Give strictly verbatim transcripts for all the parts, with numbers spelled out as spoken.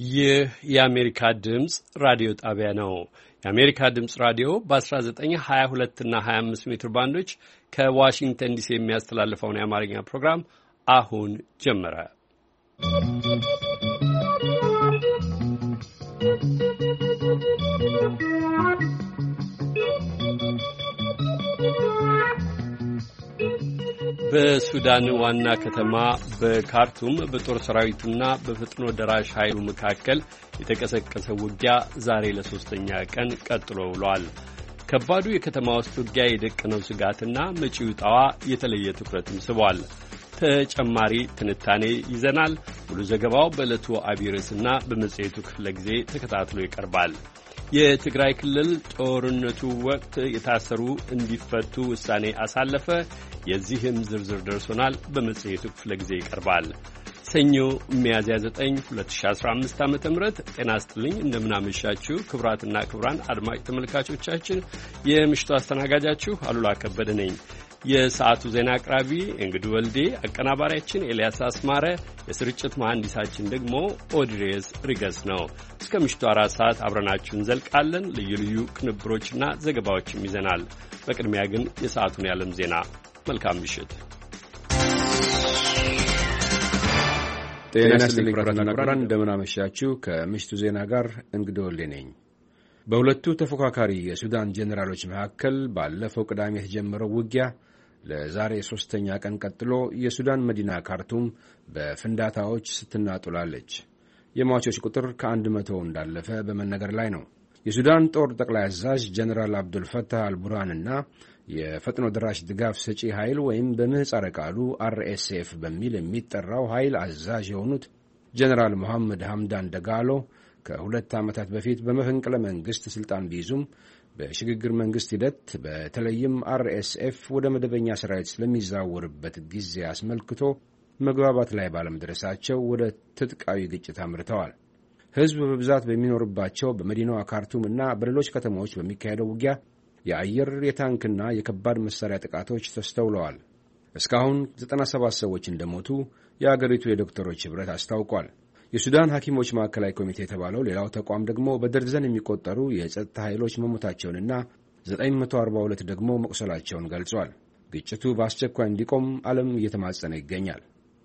ይህ የአሜሪካ ድምፅ ራዲዮ ጣቢያ ነው። የአሜሪካ ድምፅ ራዲዮ በ1922 እና ሀያ አምስት ሜትር ባንዶች ከዋሽንግተን ዲሲ የሚያስተላልፈውን የአማርኛ ፕሮግራም አሁን ጀመረ። በሱዳን ዋና ከተማ በካርቱም በጦር ሰራዊቱና በፈጥኖ ደራሽ ኃይሉ መካከል የተቀሰቀሰው ውጊያ ዛሬ ለሶስተኛ ቀን ቀጥሎ ውሏል። ከባዱ የከተማ ውስጥ ውጊያ የደቀነው ስጋትና መጪው ዕጣዋ የተለየ ትኩረትም ስቧል። ተጨማሪ ትንታኔ ይዘናል። ሙሉ ዘገባው በዕለቱ አብይ ርዕስና በመጽሔቱ ክፍለ ጊዜ ተከታትሎ ይቀርባል። የትግራይ ክልል ጦርነቱ ወቅት የታሰሩ እንዲፈቱ ውሳኔ አሳለፈ። የዚህም ዝርዝር ደርሶናል፣ በመጽሔቱ ክፍለ ጊዜ ይቀርባል። ሰኞ ሚያዝያ ዘጠኝ ሁለት ሺህ አስራ አምስት ዓመተ ምህረት ጤና ይስጥልኝ። እንደምናመሻችሁ ክቡራትና ክቡራን አድማጭ ተመልካቾቻችን፣ የምሽቱ አስተናጋጃችሁ አሉላ ከበደ ነኝ። የሰዓቱ ዜና አቅራቢ እንግዱ ወልዴ፣ አቀናባሪያችን ኤልያስ አስማረ፣ የስርጭት መሐንዲሳችን ደግሞ ኦድሬስ ሪገስ ነው። እስከ ምሽቱ አራት ሰዓት አብረናችሁ እንዘልቃለን። ልዩ ልዩ ቅንብሮችና ዘገባዎችም ይዘናል። በቅድሚያ ግን የሰዓቱን የዓለም ዜና። መልካም ምሽት። ጤና ይስጥልኝ ክቡራትና ክቡራን፣ እንደምን አመሻችሁ። ከምሽቱ ዜና ጋር እንግዱ ወልዴ ነኝ። በሁለቱ ተፎካካሪ የሱዳን ጄኔራሎች መካከል ባለፈው ቅዳሜ የተጀመረው ውጊያ ለዛሬ ሶስተኛ ቀን ቀጥሎ የሱዳን መዲና ካርቱም በፍንዳታዎች ስትናጡላለች። የሟቾች ቁጥር ከአንድ መቶ እንዳለፈ በመነገር ላይ ነው። የሱዳን ጦር ጠቅላይ አዛዥ ጀነራል አብዱልፈታህ አልቡርሃንና የፈጥኖ ደራሽ ድጋፍ ሰጪ ኃይል ወይም በምህጻረ ቃሉ አርኤስኤፍ በሚል የሚጠራው ኃይል አዛዥ የሆኑት ጀነራል መሐመድ ሐምዳን ደጋሎ ከሁለት ዓመታት በፊት በመፈንቅለ መንግሥት ሥልጣን ቢይዙም በሽግግር መንግሥት ሂደት በተለይም አርኤስኤፍ ወደ መደበኛ ሠራዊት ስለሚዛወርበት ጊዜ አስመልክቶ መግባባት ላይ ባለመድረሳቸው ወደ ትጥቃዊ ግጭት አምርተዋል። ሕዝብ በብዛት በሚኖርባቸው በመዲናዋ ካርቱም እና በሌሎች ከተሞች በሚካሄደው ውጊያ የአየር የታንክና የከባድ መሣሪያ ጥቃቶች ተስተውለዋል። እስካሁን ዘጠና ሰባት ሰዎች እንደሞቱ የአገሪቱ የዶክተሮች ኅብረት አስታውቋል። የሱዳን ሐኪሞች ማዕከላዊ ኮሚቴ የተባለው ሌላው ተቋም ደግሞ በደርዘን የሚቆጠሩ የጸጥታ ኃይሎች መሞታቸውንና ዘጠኝ መቶ አርባ ሁለት ደግሞ መቁሰላቸውን ገልጿል። ግጭቱ በአስቸኳይ እንዲቆም ዓለም እየተማጸነ ይገኛል።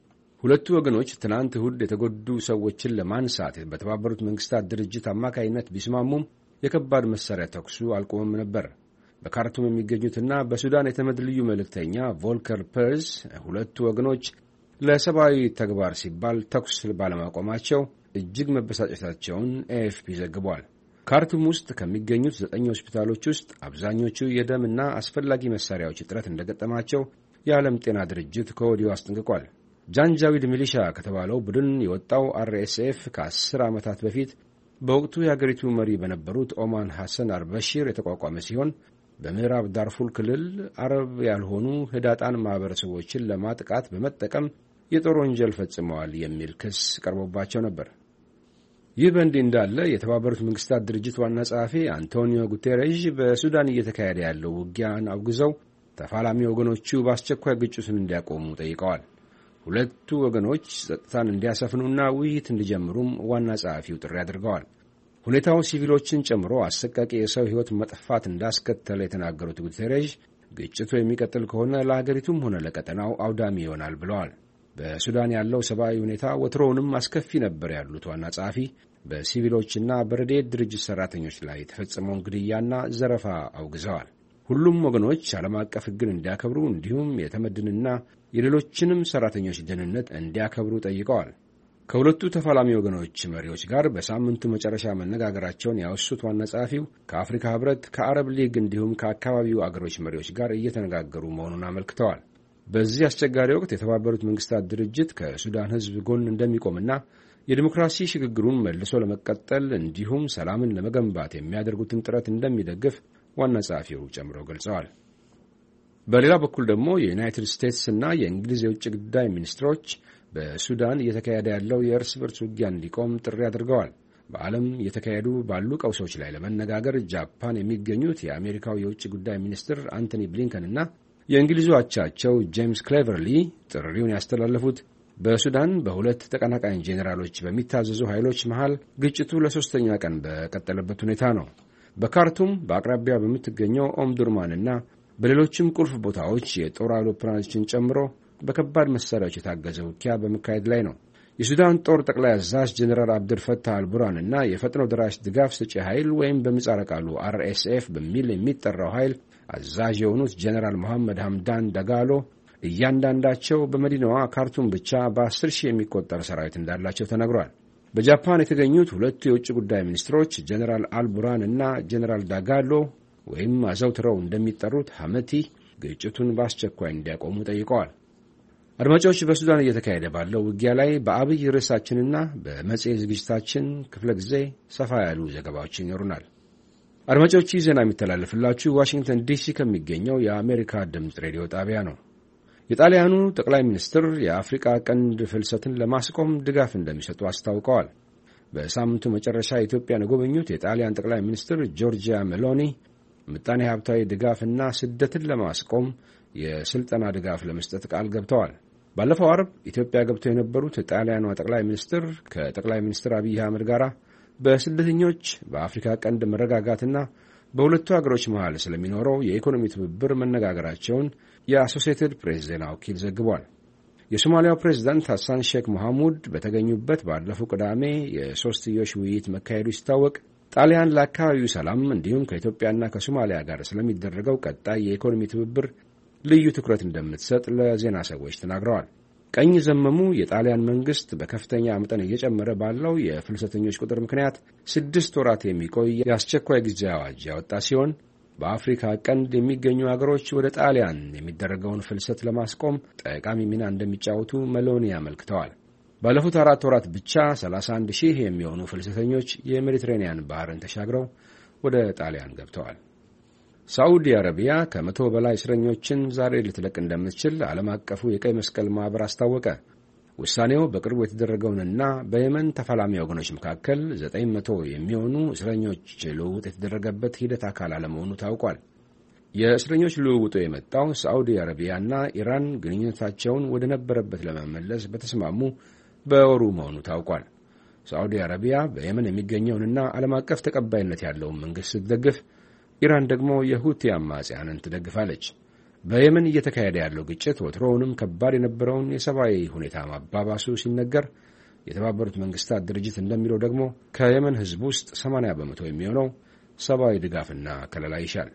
ሁለቱ ወገኖች ትናንት እሁድ የተጎዱ ሰዎችን ለማንሳት በተባበሩት መንግሥታት ድርጅት አማካይነት ቢስማሙም የከባድ መሣሪያ ተኩሱ አልቆመም ነበር። በካርቱም የሚገኙትና በሱዳን የተመድ ልዩ መልእክተኛ ቮልከር ፐርዝ ሁለቱ ወገኖች ለሰብአዊ ተግባር ሲባል ተኩስ ባለማቆማቸው እጅግ መበሳጨታቸውን ኤኤፍፒ ዘግቧል። ካርቱም ውስጥ ከሚገኙት ዘጠኝ ሆስፒታሎች ውስጥ አብዛኞቹ የደምና አስፈላጊ መሣሪያዎች እጥረት እንደገጠማቸው የዓለም ጤና ድርጅት ከወዲሁ አስጠንቅቋል። ጃንጃዊድ ሚሊሻ ከተባለው ቡድን የወጣው አርኤስኤፍ ከአስር ዓመታት በፊት በወቅቱ የአገሪቱ መሪ በነበሩት ኦማን ሐሰን አልበሺር የተቋቋመ ሲሆን በምዕራብ ዳርፉር ክልል አረብ ያልሆኑ ህዳጣን ማኅበረሰቦችን ለማጥቃት በመጠቀም የጦር ወንጀል ፈጽመዋል የሚል ክስ ቀርቦባቸው ነበር። ይህ በእንዲህ እንዳለ የተባበሩት መንግሥታት ድርጅት ዋና ጸሐፊ አንቶኒዮ ጉቴሬዥ በሱዳን እየተካሄደ ያለው ውጊያን አውግዘው ተፋላሚ ወገኖቹ በአስቸኳይ ግጭቱን እንዲያቆሙ ጠይቀዋል። ሁለቱ ወገኖች ጸጥታን እንዲያሰፍኑና ውይይት እንዲጀምሩም ዋና ጸሐፊው ጥሪ አድርገዋል። ሁኔታው ሲቪሎችን ጨምሮ አሰቃቂ የሰው ሕይወት መጥፋት እንዳስከተለ የተናገሩት ጉቴሬዥ ግጭቱ የሚቀጥል ከሆነ ለአገሪቱም ሆነ ለቀጠናው አውዳሚ ይሆናል ብለዋል። በሱዳን ያለው ሰብአዊ ሁኔታ ወትሮውንም አስከፊ ነበር ያሉት ዋና ጸሐፊ በሲቪሎችና በረድኤት ድርጅት ሠራተኞች ላይ የተፈጸመውን ግድያና ዘረፋ አውግዘዋል። ሁሉም ወገኖች ዓለም አቀፍ ሕግን እንዲያከብሩ እንዲሁም የተመድንና የሌሎችንም ሠራተኞች ደህንነት እንዲያከብሩ ጠይቀዋል። ከሁለቱ ተፋላሚ ወገኖች መሪዎች ጋር በሳምንቱ መጨረሻ መነጋገራቸውን ያወሱት ዋና ጸሐፊው ከአፍሪካ ኅብረት፣ ከአረብ ሊግ እንዲሁም ከአካባቢው አገሮች መሪዎች ጋር እየተነጋገሩ መሆኑን አመልክተዋል። በዚህ አስቸጋሪ ወቅት የተባበሩት መንግሥታት ድርጅት ከሱዳን ሕዝብ ጎን እንደሚቆምና የዲሞክራሲ ሽግግሩን መልሶ ለመቀጠል እንዲሁም ሰላምን ለመገንባት የሚያደርጉትን ጥረት እንደሚደግፍ ዋና ጸሐፊው ጨምረው ገልጸዋል። በሌላ በኩል ደግሞ የዩናይትድ ስቴትስና የእንግሊዝ የውጭ ጉዳይ ሚኒስትሮች በሱዳን እየተካሄደ ያለው የእርስ በርስ ውጊያ እንዲቆም ጥሪ አድርገዋል። በዓለም እየተካሄዱ ባሉ ቀውሶች ላይ ለመነጋገር ጃፓን የሚገኙት የአሜሪካው የውጭ ጉዳይ ሚኒስትር አንቶኒ ብሊንከንና የእንግሊዙ አቻቸው ጄምስ ክሌቨርሊ ጥሪውን ያስተላለፉት በሱዳን በሁለት ተቀናቃኝ ጄኔራሎች በሚታዘዙ ኃይሎች መሃል ግጭቱ ለሶስተኛ ቀን በቀጠለበት ሁኔታ ነው። በካርቱም በአቅራቢያ በምትገኘው ኦምዱርማንና በሌሎችም ቁልፍ ቦታዎች የጦር አውሮፕላኖችን ጨምሮ በከባድ መሳሪያዎች የታገዘ ውጊያ በመካሄድ ላይ ነው። የሱዳን ጦር ጠቅላይ አዛዥ ጄኔራል አብዱልፈታህ አልቡርሃን እና የፈጥኖ ደራሽ ድጋፍ ሰጪ ኃይል ወይም በምህጻረ ቃሉ አር ኤስ ኤፍ በሚል የሚጠራው ኃይል አዛዥ የሆኑት ጄኔራል መሐመድ ሐምዳን ዳጋሎ እያንዳንዳቸው በመዲናዋ ካርቱም ብቻ በአስር ሺህ የሚቆጠር ሰራዊት እንዳላቸው ተነግሯል። በጃፓን የተገኙት ሁለቱ የውጭ ጉዳይ ሚኒስትሮች ጄኔራል አልቡርሃን እና ጄኔራል ዳጋሎ ወይም አዘውትረው እንደሚጠሩት ሐመቲ ግጭቱን በአስቸኳይ እንዲያቆሙ ጠይቀዋል። አድማጮች፣ በሱዳን እየተካሄደ ባለው ውጊያ ላይ በአብይ ርዕሳችንና በመጽሔት ዝግጅታችን ክፍለ ጊዜ ሰፋ ያሉ ዘገባዎች ይኖሩናል። አድማጮች፣ ይህ ዜና የሚተላለፍላችሁ ዋሽንግተን ዲሲ ከሚገኘው የአሜሪካ ድምፅ ሬዲዮ ጣቢያ ነው። የጣሊያኑ ጠቅላይ ሚኒስትር የአፍሪቃ ቀንድ ፍልሰትን ለማስቆም ድጋፍ እንደሚሰጡ አስታውቀዋል። በሳምንቱ መጨረሻ ኢትዮጵያን የጎበኙት የጣሊያን ጠቅላይ ሚኒስትር ጆርጂያ ሜሎኒ ምጣኔ ሀብታዊ ድጋፍና ስደትን ለማስቆም የስልጠና ድጋፍ ለመስጠት ቃል ገብተዋል። ባለፈው አርብ ኢትዮጵያ ገብተው የነበሩት የጣሊያኗ ጠቅላይ ሚኒስትር ከጠቅላይ ሚኒስትር አብይ አህመድ ጋር በስደተኞች በአፍሪካ ቀንድ መረጋጋትና በሁለቱ አገሮች መሃል ስለሚኖረው የኢኮኖሚ ትብብር መነጋገራቸውን የአሶሲኤትድ ፕሬስ ዜና ወኪል ዘግቧል። የሶማሊያው ፕሬዝዳንት ሐሳን ሼክ መሐሙድ በተገኙበት ባለፈው ቅዳሜ የሶስትዮሽ ውይይት መካሄዱ ሲታወቅ ጣሊያን ለአካባቢው ሰላም እንዲሁም ከኢትዮጵያና ከሶማሊያ ጋር ስለሚደረገው ቀጣይ የኢኮኖሚ ትብብር ልዩ ትኩረት እንደምትሰጥ ለዜና ሰዎች ተናግረዋል። ቀኝ ዘመሙ የጣሊያን መንግስት በከፍተኛ መጠን እየጨመረ ባለው የፍልሰተኞች ቁጥር ምክንያት ስድስት ወራት የሚቆይ የአስቸኳይ ጊዜ አዋጅ ያወጣ ሲሆን በአፍሪካ ቀንድ የሚገኙ አገሮች ወደ ጣሊያን የሚደረገውን ፍልሰት ለማስቆም ጠቃሚ ሚና እንደሚጫወቱ መሎኒ አመልክተዋል። ባለፉት አራት ወራት ብቻ ሰላሳ አንድ ሺህ የሚሆኑ ፍልሰተኞች የሜዲትሬኒያን ባህርን ተሻግረው ወደ ጣሊያን ገብተዋል። ሳዑዲ አረቢያ ከመቶ በላይ እስረኞችን ዛሬ ልትለቅ እንደምትችል ዓለም አቀፉ የቀይ መስቀል ማኅበር አስታወቀ። ውሳኔው በቅርቡ የተደረገውንና በየመን ተፋላሚ ወገኖች መካከል ዘጠኝ መቶ የሚሆኑ እስረኞች ልውውጥ የተደረገበት ሂደት አካል አለመሆኑ ታውቋል። የእስረኞች ልውውጡ የመጣው ሳዑዲ አረቢያና ኢራን ግንኙነታቸውን ወደ ነበረበት ለመመለስ በተስማሙ በወሩ መሆኑ ታውቋል። ሳዑዲ አረቢያ በየመን የሚገኘውንና ዓለም አቀፍ ተቀባይነት ያለውን መንግሥት ስትደግፍ፣ ኢራን ደግሞ የሁቲ አማጽያንን ትደግፋለች። በየመን እየተካሄደ ያለው ግጭት ወትሮውንም ከባድ የነበረውን የሰብአዊ ሁኔታ ማባባሱ ሲነገር፣ የተባበሩት መንግስታት ድርጅት እንደሚለው ደግሞ ከየመን ሕዝብ ውስጥ ሰማንያ በመቶ የሚሆነው ሰብአዊ ድጋፍና ከለላ ይሻል።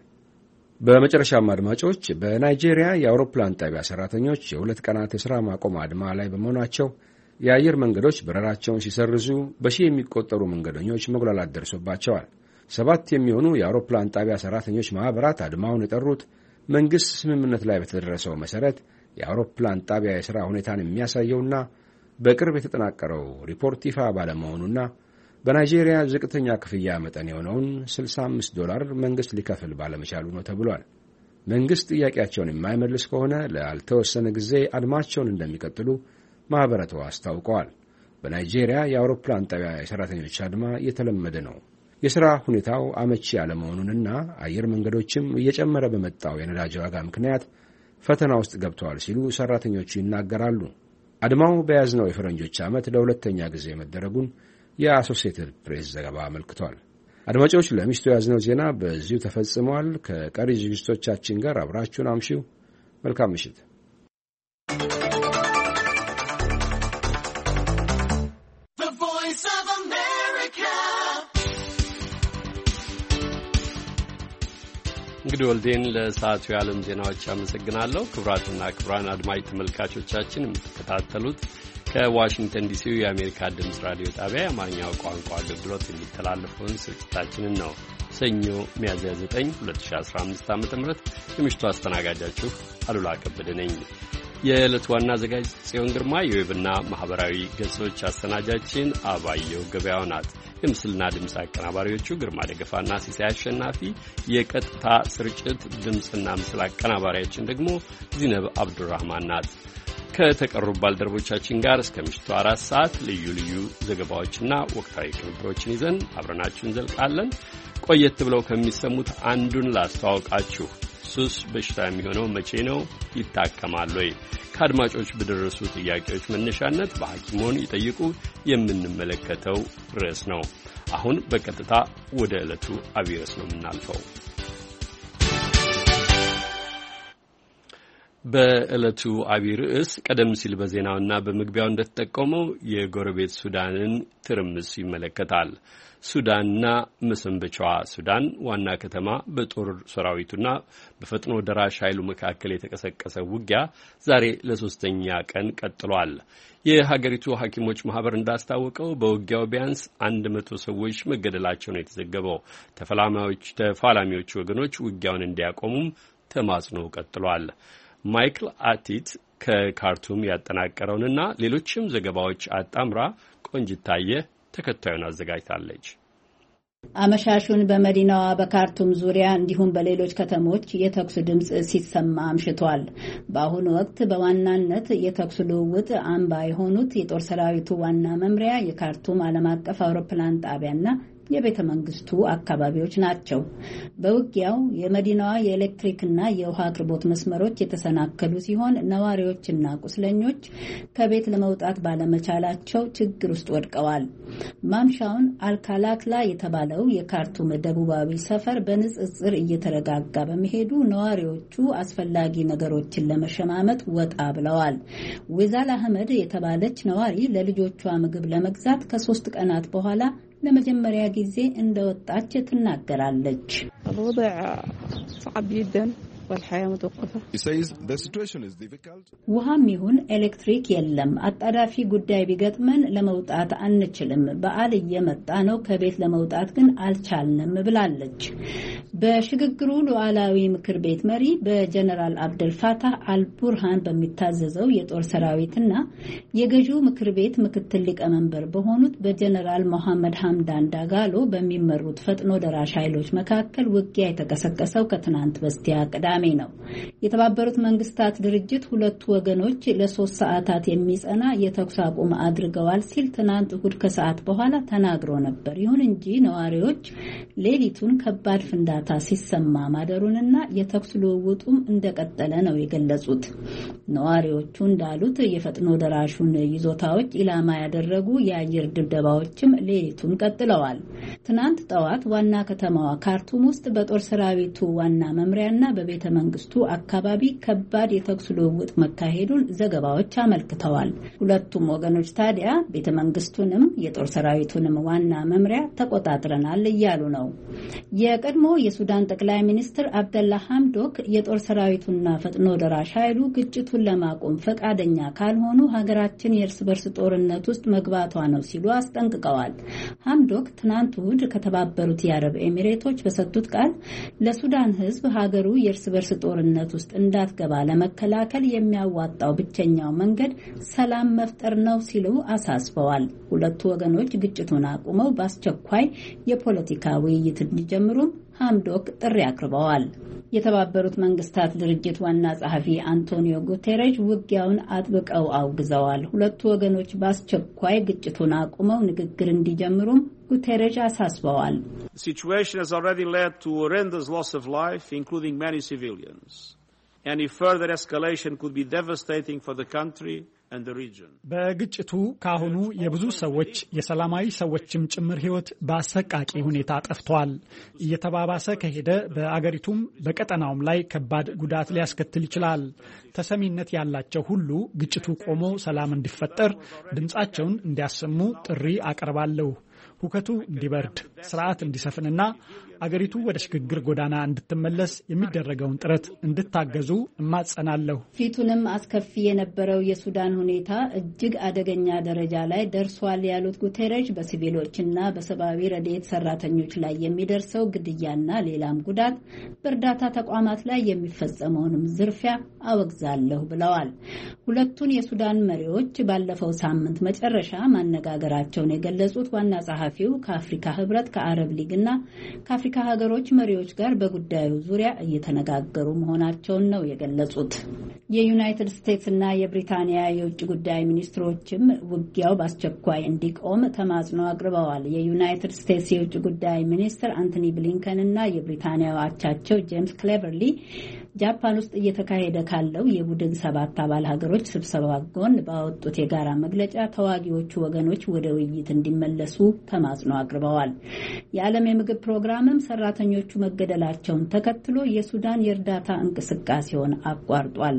በመጨረሻም አድማጮች፣ በናይጄሪያ የአውሮፕላን ጣቢያ ሠራተኞች የሁለት ቀናት የሥራ ማቆም አድማ ላይ በመሆናቸው የአየር መንገዶች በረራቸውን ሲሰርዙ በሺህ የሚቆጠሩ መንገደኞች መጉላላት ደርሶባቸዋል። ሰባት የሚሆኑ የአውሮፕላን ጣቢያ ሠራተኞች ማኅበራት አድማውን የጠሩት መንግሥት ስምምነት ላይ በተደረሰው መሠረት የአውሮፕላን ጣቢያ የሥራ ሁኔታን የሚያሳየውና በቅርብ የተጠናቀረው ሪፖርት ይፋ ባለመሆኑና በናይጄሪያ ዝቅተኛ ክፍያ መጠን የሆነውን ስልሳ አምስት ዶላር መንግሥት ሊከፍል ባለመቻሉ ነው ተብሏል። መንግሥት ጥያቄያቸውን የማይመልስ ከሆነ ላልተወሰነ ጊዜ አድማቸውን እንደሚቀጥሉ ማኅበረቱ አስታውቀዋል። በናይጄሪያ የአውሮፕላን ጣቢያ የሠራተኞች አድማ የተለመደ ነው። የሥራ ሁኔታው አመቺ ያለመሆኑንና አየር መንገዶችም እየጨመረ በመጣው የነዳጅ ዋጋ ምክንያት ፈተና ውስጥ ገብተዋል ሲሉ ሠራተኞቹ ይናገራሉ። አድማው በያዝነው የፈረንጆች ዓመት ለሁለተኛ ጊዜ መደረጉን የአሶሲኤትድ ፕሬስ ዘገባ አመልክቷል። አድማጮች፣ ለምሽቱ የያዝነው ዜና በዚሁ ተፈጽመዋል። ከቀሪ ዝግጅቶቻችን ጋር አብራችሁን አምሺው። መልካም ምሽት። እንግዲህ ወልዴን ለሰዓቱ የዓለም ዜናዎች አመሰግናለሁ። ክቡራትና ክቡራን አድማጭ ተመልካቾቻችን የምትከታተሉት ከዋሽንግተን ዲሲው የአሜሪካ ድምፅ ራዲዮ ጣቢያ የአማርኛው ቋንቋ አገልግሎት የሚተላለፈውን ስርጭታችንን ነው። ሰኞ ሚያዝያ ዘጠኝ ሁለት ሺህ አስራ አምስት ዓመተ ምህረት የምሽቱ አስተናጋጃችሁ አሉላ ከበደ ነኝ። የዕለቱ ዋና አዘጋጅ ጽዮን ግርማ፣ የዌብና ማኅበራዊ ገጾች አሰናጃችን አባየው ገበያው ናት። የምስልና ድምፅ አቀናባሪዎቹ ግርማ ደገፋና ሲሳይ አሸናፊ፣ የቀጥታ ስርጭት ድምፅና ምስል አቀናባሪያችን ደግሞ ዚነብ አብዱራህማን ናት። ከተቀሩ ባልደረቦቻችን ጋር እስከ ምሽቱ አራት ሰዓት ልዩ ልዩ ዘገባዎችና ወቅታዊ ቅንብሮችን ይዘን አብረናችሁ እንዘልቃለን። ቆየት ብለው ከሚሰሙት አንዱን ላስተዋውቃችሁ። ሱስ በሽታ የሚሆነው መቼ ነው? ይታከማል ወይ? ከአድማጮች በደረሱ ጥያቄዎች መነሻነት በሐኪሞን ይጠይቁ የምንመለከተው ርዕስ ነው። አሁን በቀጥታ ወደ ዕለቱ አብይ ርዕስ ነው የምናልፈው። በዕለቱ አብይ ርዕስ ቀደም ሲል በዜናውና በመግቢያው እንደተጠቆመው የጎረቤት ሱዳንን ትርምስ ይመለከታል። ሱዳንና መሰንበቻዋ ሱዳን ዋና ከተማ በጦር ሰራዊቱና በፈጥኖ ደራሽ ኃይሉ መካከል የተቀሰቀሰ ውጊያ ዛሬ ለሶስተኛ ቀን ቀጥሏል። የሀገሪቱ ሐኪሞች ማህበር እንዳስታወቀው በውጊያው ቢያንስ አንድ መቶ ሰዎች መገደላቸው ነው የተዘገበው። ተፋላሚዎች ተፋላሚዎች ወገኖች ውጊያውን እንዲያቆሙም ተማጽኖ ቀጥሏል። ማይክል አቲት ከካርቱም ያጠናቀረውንና ሌሎችም ዘገባዎች አጣምራ ቆንጅታየ ተከታዩን አዘጋጅታለች። አመሻሹን በመዲናዋ በካርቱም ዙሪያ እንዲሁም በሌሎች ከተሞች የተኩስ ድምጽ ሲሰማ አምሽቷል። በአሁኑ ወቅት በዋናነት የተኩስ ልውውጥ አምባ የሆኑት የጦር ሰራዊቱ ዋና መምሪያ፣ የካርቱም ዓለም አቀፍ አውሮፕላን ጣቢያና የቤተ መንግስቱ አካባቢዎች ናቸው። በውጊያው የመዲናዋ የኤሌክትሪክና የውሃ አቅርቦት መስመሮች የተሰናከሉ ሲሆን ነዋሪዎችና ቁስለኞች ከቤት ለመውጣት ባለመቻላቸው ችግር ውስጥ ወድቀዋል። ማምሻውን አልካላክላ የተባለው የካርቱም ደቡባዊ ሰፈር በንጽጽር እየተረጋጋ በመሄዱ ነዋሪዎቹ አስፈላጊ ነገሮችን ለመሸማመት ወጣ ብለዋል። ዊዛል አህመድ የተባለች ነዋሪ ለልጆቿ ምግብ ለመግዛት ከሶስት ቀናት በኋላ ለመጀመሪያ ጊዜ እንደወጣች ትናገራለች። ውሃም ይሁን ኤሌክትሪክ የለም። አጣዳፊ ጉዳይ ቢገጥመን ለመውጣት አንችልም። በዓል እየመጣ ነው። ከቤት ለመውጣት ግን አልቻልንም ብላለች። በሽግግሩ ሉዓላዊ ምክር ቤት መሪ በጀነራል አብደልፋታህ አልቡርሃን በሚታዘዘው የጦር ሰራዊትና የገዢው ምክር ቤት ምክትል ሊቀመንበር በሆኑት በጀነራል መሐመድ ሐምዳን ዳጋሎ በሚመሩት ፈጥኖ ደራሽ ኃይሎች መካከል ውጊያ የተቀሰቀሰው ከትናንት በስቲያ ቅዳሜ ነው። የተባበሩት መንግስታት ድርጅት ሁለቱ ወገኖች ለሶስት ሰዓታት የሚጸና የተኩስ አቁም አድርገዋል ሲል ትናንት እሁድ ከሰዓት በኋላ ተናግሮ ነበር። ይሁን እንጂ ነዋሪዎች ሌሊቱን ከባድ ፍንዳታ ሲሰማ ማደሩንና የተኩስ ልውውጡም እንደቀጠለ ነው የገለጹት። ነዋሪዎቹ እንዳሉት የፈጥኖ ደራሹን ይዞታዎች ኢላማ ያደረጉ የአየር ድብደባዎችም ሌሊቱን ቀጥለዋል። ትናንት ጠዋት ዋና ከተማዋ ካርቱም ውስጥ በጦር ሰራዊቱ ዋና መምሪያና በቤተ መንግስቱ አካባቢ ከባድ የተኩስ ልውውጥ መካሄዱን ዘገባዎች አመልክተዋል። ሁለቱም ወገኖች ታዲያ ቤተ መንግስቱንም የጦር ሰራዊቱንም ዋና መምሪያ ተቆጣጥረናል እያሉ ነው። የቀድሞ የሱዳን ጠቅላይ ሚኒስትር አብደላ ሐምዶክ የጦር ሰራዊቱና ፈጥኖ ደራሽ ኃይሉ ግጭቱን ለማቆም ፈቃደኛ ካልሆኑ ሀገራችን የእርስ በርስ ጦርነት ውስጥ መግባቷ ነው ሲሉ አስጠንቅቀዋል። ሐምዶክ ትናንት እሁድ ከተባበሩት የአረብ ኤሚሬቶች በሰጡት ቃል ለሱዳን ህዝብ ሀገሩ የእርስ በርስ ጦርነት ውስጥ እንዳትገባ ለመከላከል የሚያዋጣው ብቸኛው መንገድ ሰላም መፍጠር ነው ሲሉ አሳስበዋል። ሁለቱ ወገኖች ግጭቱን አቁመው በአስቸኳይ የፖለቲካ ውይይት እንዲጀምሩም ሐምዶክ ጥሪ አቅርበዋል። የተባበሩት መንግስታት ድርጅት ዋና ጸሐፊ አንቶኒዮ ጉቴሬሽ ውጊያውን አጥብቀው አውግዘዋል። ሁለቱ ወገኖች በአስቸኳይ ግጭቱን አቁመው ንግግር እንዲጀምሩም ጉቴሬሽ አሳስበዋል። The situation has already led to horrendous loss of life, including many civilians. Any further escalation could be devastating for the country and the region. በግጭቱ ካሁኑ የብዙ ሰዎች የሰላማዊ ሰዎችም ጭምር ህይወት በአሰቃቂ ሁኔታ ጠፍቷል። እየተባባሰ ከሄደ በአገሪቱም በቀጠናውም ላይ ከባድ ጉዳት ሊያስከትል ይችላል። ተሰሚነት ያላቸው ሁሉ ግጭቱ ቆሞ ሰላም እንዲፈጠር ድምጻቸውን እንዲያሰሙ ጥሪ አቀርባለሁ። ሁከቱ እንዲበርድ፣ ስርዓት እንዲሰፍንና አገሪቱ ወደ ሽግግር ጎዳና እንድትመለስ የሚደረገውን ጥረት እንድታገዙ እማጸናለሁ። ፊቱንም አስከፊ የነበረው የሱዳን ሁኔታ እጅግ አደገኛ ደረጃ ላይ ደርሷል ያሉት ጉቴሬሽ በሲቪሎችና በሰብአዊ ረድኤት ሰራተኞች ላይ የሚደርሰው ግድያና ሌላም ጉዳት፣ በእርዳታ ተቋማት ላይ የሚፈጸመውንም ዝርፊያ አወግዛለሁ ብለዋል። ሁለቱን የሱዳን መሪዎች ባለፈው ሳምንት መጨረሻ ማነጋገራቸውን የገለጹት ዋና ጸሐፊው ከአፍሪካ ህብረት፣ ከአረብ ሊግና ከአፍሪካ ሀገሮች መሪዎች ጋር በጉዳዩ ዙሪያ እየተነጋገሩ መሆናቸውን ነው የገለጹት። የዩናይትድ ስቴትስና የብሪታንያ የውጭ ጉዳይ ሚኒስትሮችም ውጊያው በአስቸኳይ እንዲቆም ተማጽኖ አቅርበዋል። የዩናይትድ ስቴትስ የውጭ ጉዳይ ሚኒስትር አንቶኒ ብሊንከን እና የብሪታንያው አቻቸው ጄምስ ክሌቨርሊ ጃፓን ውስጥ እየተካሄደ ካለው የቡድን ሰባት አባል ሀገሮች ስብሰባ ጎን ባወጡት የጋራ መግለጫ ተዋጊዎቹ ወገኖች ወደ ውይይት እንዲመለሱ ተማጽኖ አቅርበዋል። የዓለም የምግብ ፕሮግራምም ሰራተኞቹ መገደላቸውን ተከትሎ የሱዳን የእርዳታ እንቅስቃሴውን አቋርጧል።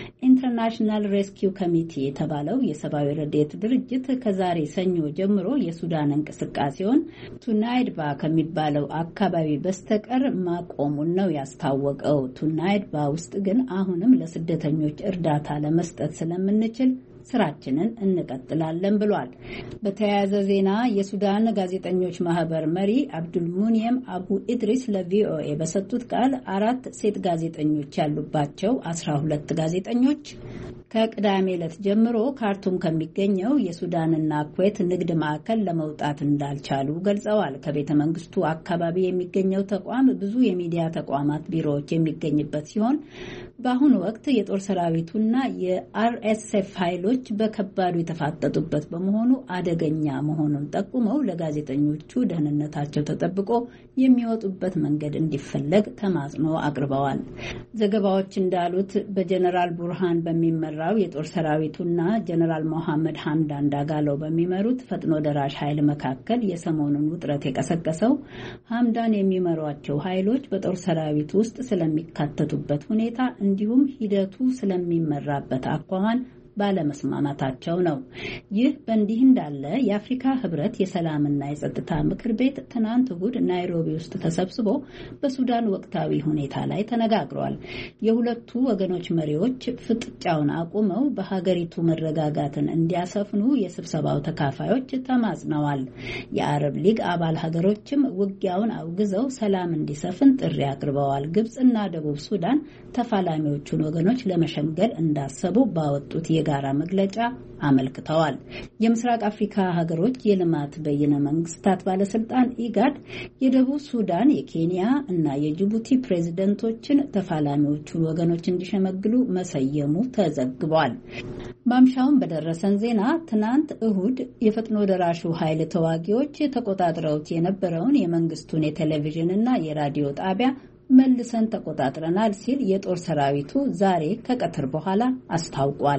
ኢንተርናሽናል ሬስኪው ኮሚቴ የተባለው የሰብአዊ ረድኤት ድርጅት ከዛሬ ሰኞ ጀምሮ የሱዳን እንቅስቃሴውን ቱናይድባ ከሚባለው አካባቢ በስተቀር ማቆሙን ነው ያስታወቀው። ቱናይድባ ውስጥ ግን አሁንም ለስደተኞች እርዳታ ለመስጠት ስለምንችል ስራችንን እንቀጥላለን ብሏል። በተያያዘ ዜና የሱዳን ጋዜጠኞች ማህበር መሪ አብዱል ሙኒየም አቡ ኢድሪስ ለቪኦኤ በሰጡት ቃል አራት ሴት ጋዜጠኞች ያሉባቸው አስራ ሁለት ጋዜጠኞች ከቅዳሜ ዕለት ጀምሮ ካርቱም ከሚገኘው የሱዳንና ኩዌት ንግድ ማዕከል ለመውጣት እንዳልቻሉ ገልጸዋል። ከቤተ መንግስቱ አካባቢ የሚገኘው ተቋም ብዙ የሚዲያ ተቋማት ቢሮዎች የሚገኝበት ሲሆን በአሁኑ ወቅት የጦር ሰራዊቱና የአርኤስኤፍ ኃይሎች በከባዱ የተፋጠጡበት በመሆኑ አደገኛ መሆኑን ጠቁመው ለጋዜጠኞቹ ደህንነታቸው ተጠብቆ የሚወጡበት መንገድ እንዲፈለግ ተማጽኖ አቅርበዋል። ዘገባዎች እንዳሉት በጀነራል ቡርሃን በሚመራው የጦር ሰራዊቱና ጀነራል ሞሐመድ ሐምዳን ዳጋሎ በሚመሩት ፈጥኖ ደራሽ ኃይል መካከል የሰሞኑን ውጥረት የቀሰቀሰው ሐምዳን የሚመሯቸው ኃይሎች በጦር ሰራዊቱ ውስጥ ስለሚካተቱበት ሁኔታ እንዲሁም ሂደቱ ስለሚመራበት አኳኋን ባለመስማማታቸው ነው። ይህ በእንዲህ እንዳለ የአፍሪካ ህብረት የሰላምና የጸጥታ ምክር ቤት ትናንት እሁድ ናይሮቢ ውስጥ ተሰብስቦ በሱዳን ወቅታዊ ሁኔታ ላይ ተነጋግሯል። የሁለቱ ወገኖች መሪዎች ፍጥጫውን አቁመው በሀገሪቱ መረጋጋትን እንዲያሰፍኑ የስብሰባው ተካፋዮች ተማጽነዋል። የአረብ ሊግ አባል ሀገሮችም ውጊያውን አውግዘው ሰላም እንዲሰፍን ጥሪ አቅርበዋል። ግብጽና ደቡብ ሱዳን ተፋላሚዎቹን ወገኖች ለመሸምገል እንዳሰቡ ባወጡት የጋራ መግለጫ አመልክተዋል። የምስራቅ አፍሪካ ሀገሮች የልማት በይነ መንግስታት ባለስልጣን ኢጋድ የደቡብ ሱዳን፣ የኬንያ እና የጅቡቲ ፕሬዝደንቶችን ተፋላሚዎቹን ወገኖች እንዲሸመግሉ መሰየሙ ተዘግቧል። ማምሻውን በደረሰን ዜና ትናንት እሁድ የፈጥኖ ደራሹ ኃይል ተዋጊዎች ተቆጣጥረውት የነበረውን የመንግስቱን የቴሌቪዥን እና የራዲዮ ጣቢያ መልሰን ተቆጣጥረናል ሲል የጦር ሰራዊቱ ዛሬ ከቀትር በኋላ አስታውቋል።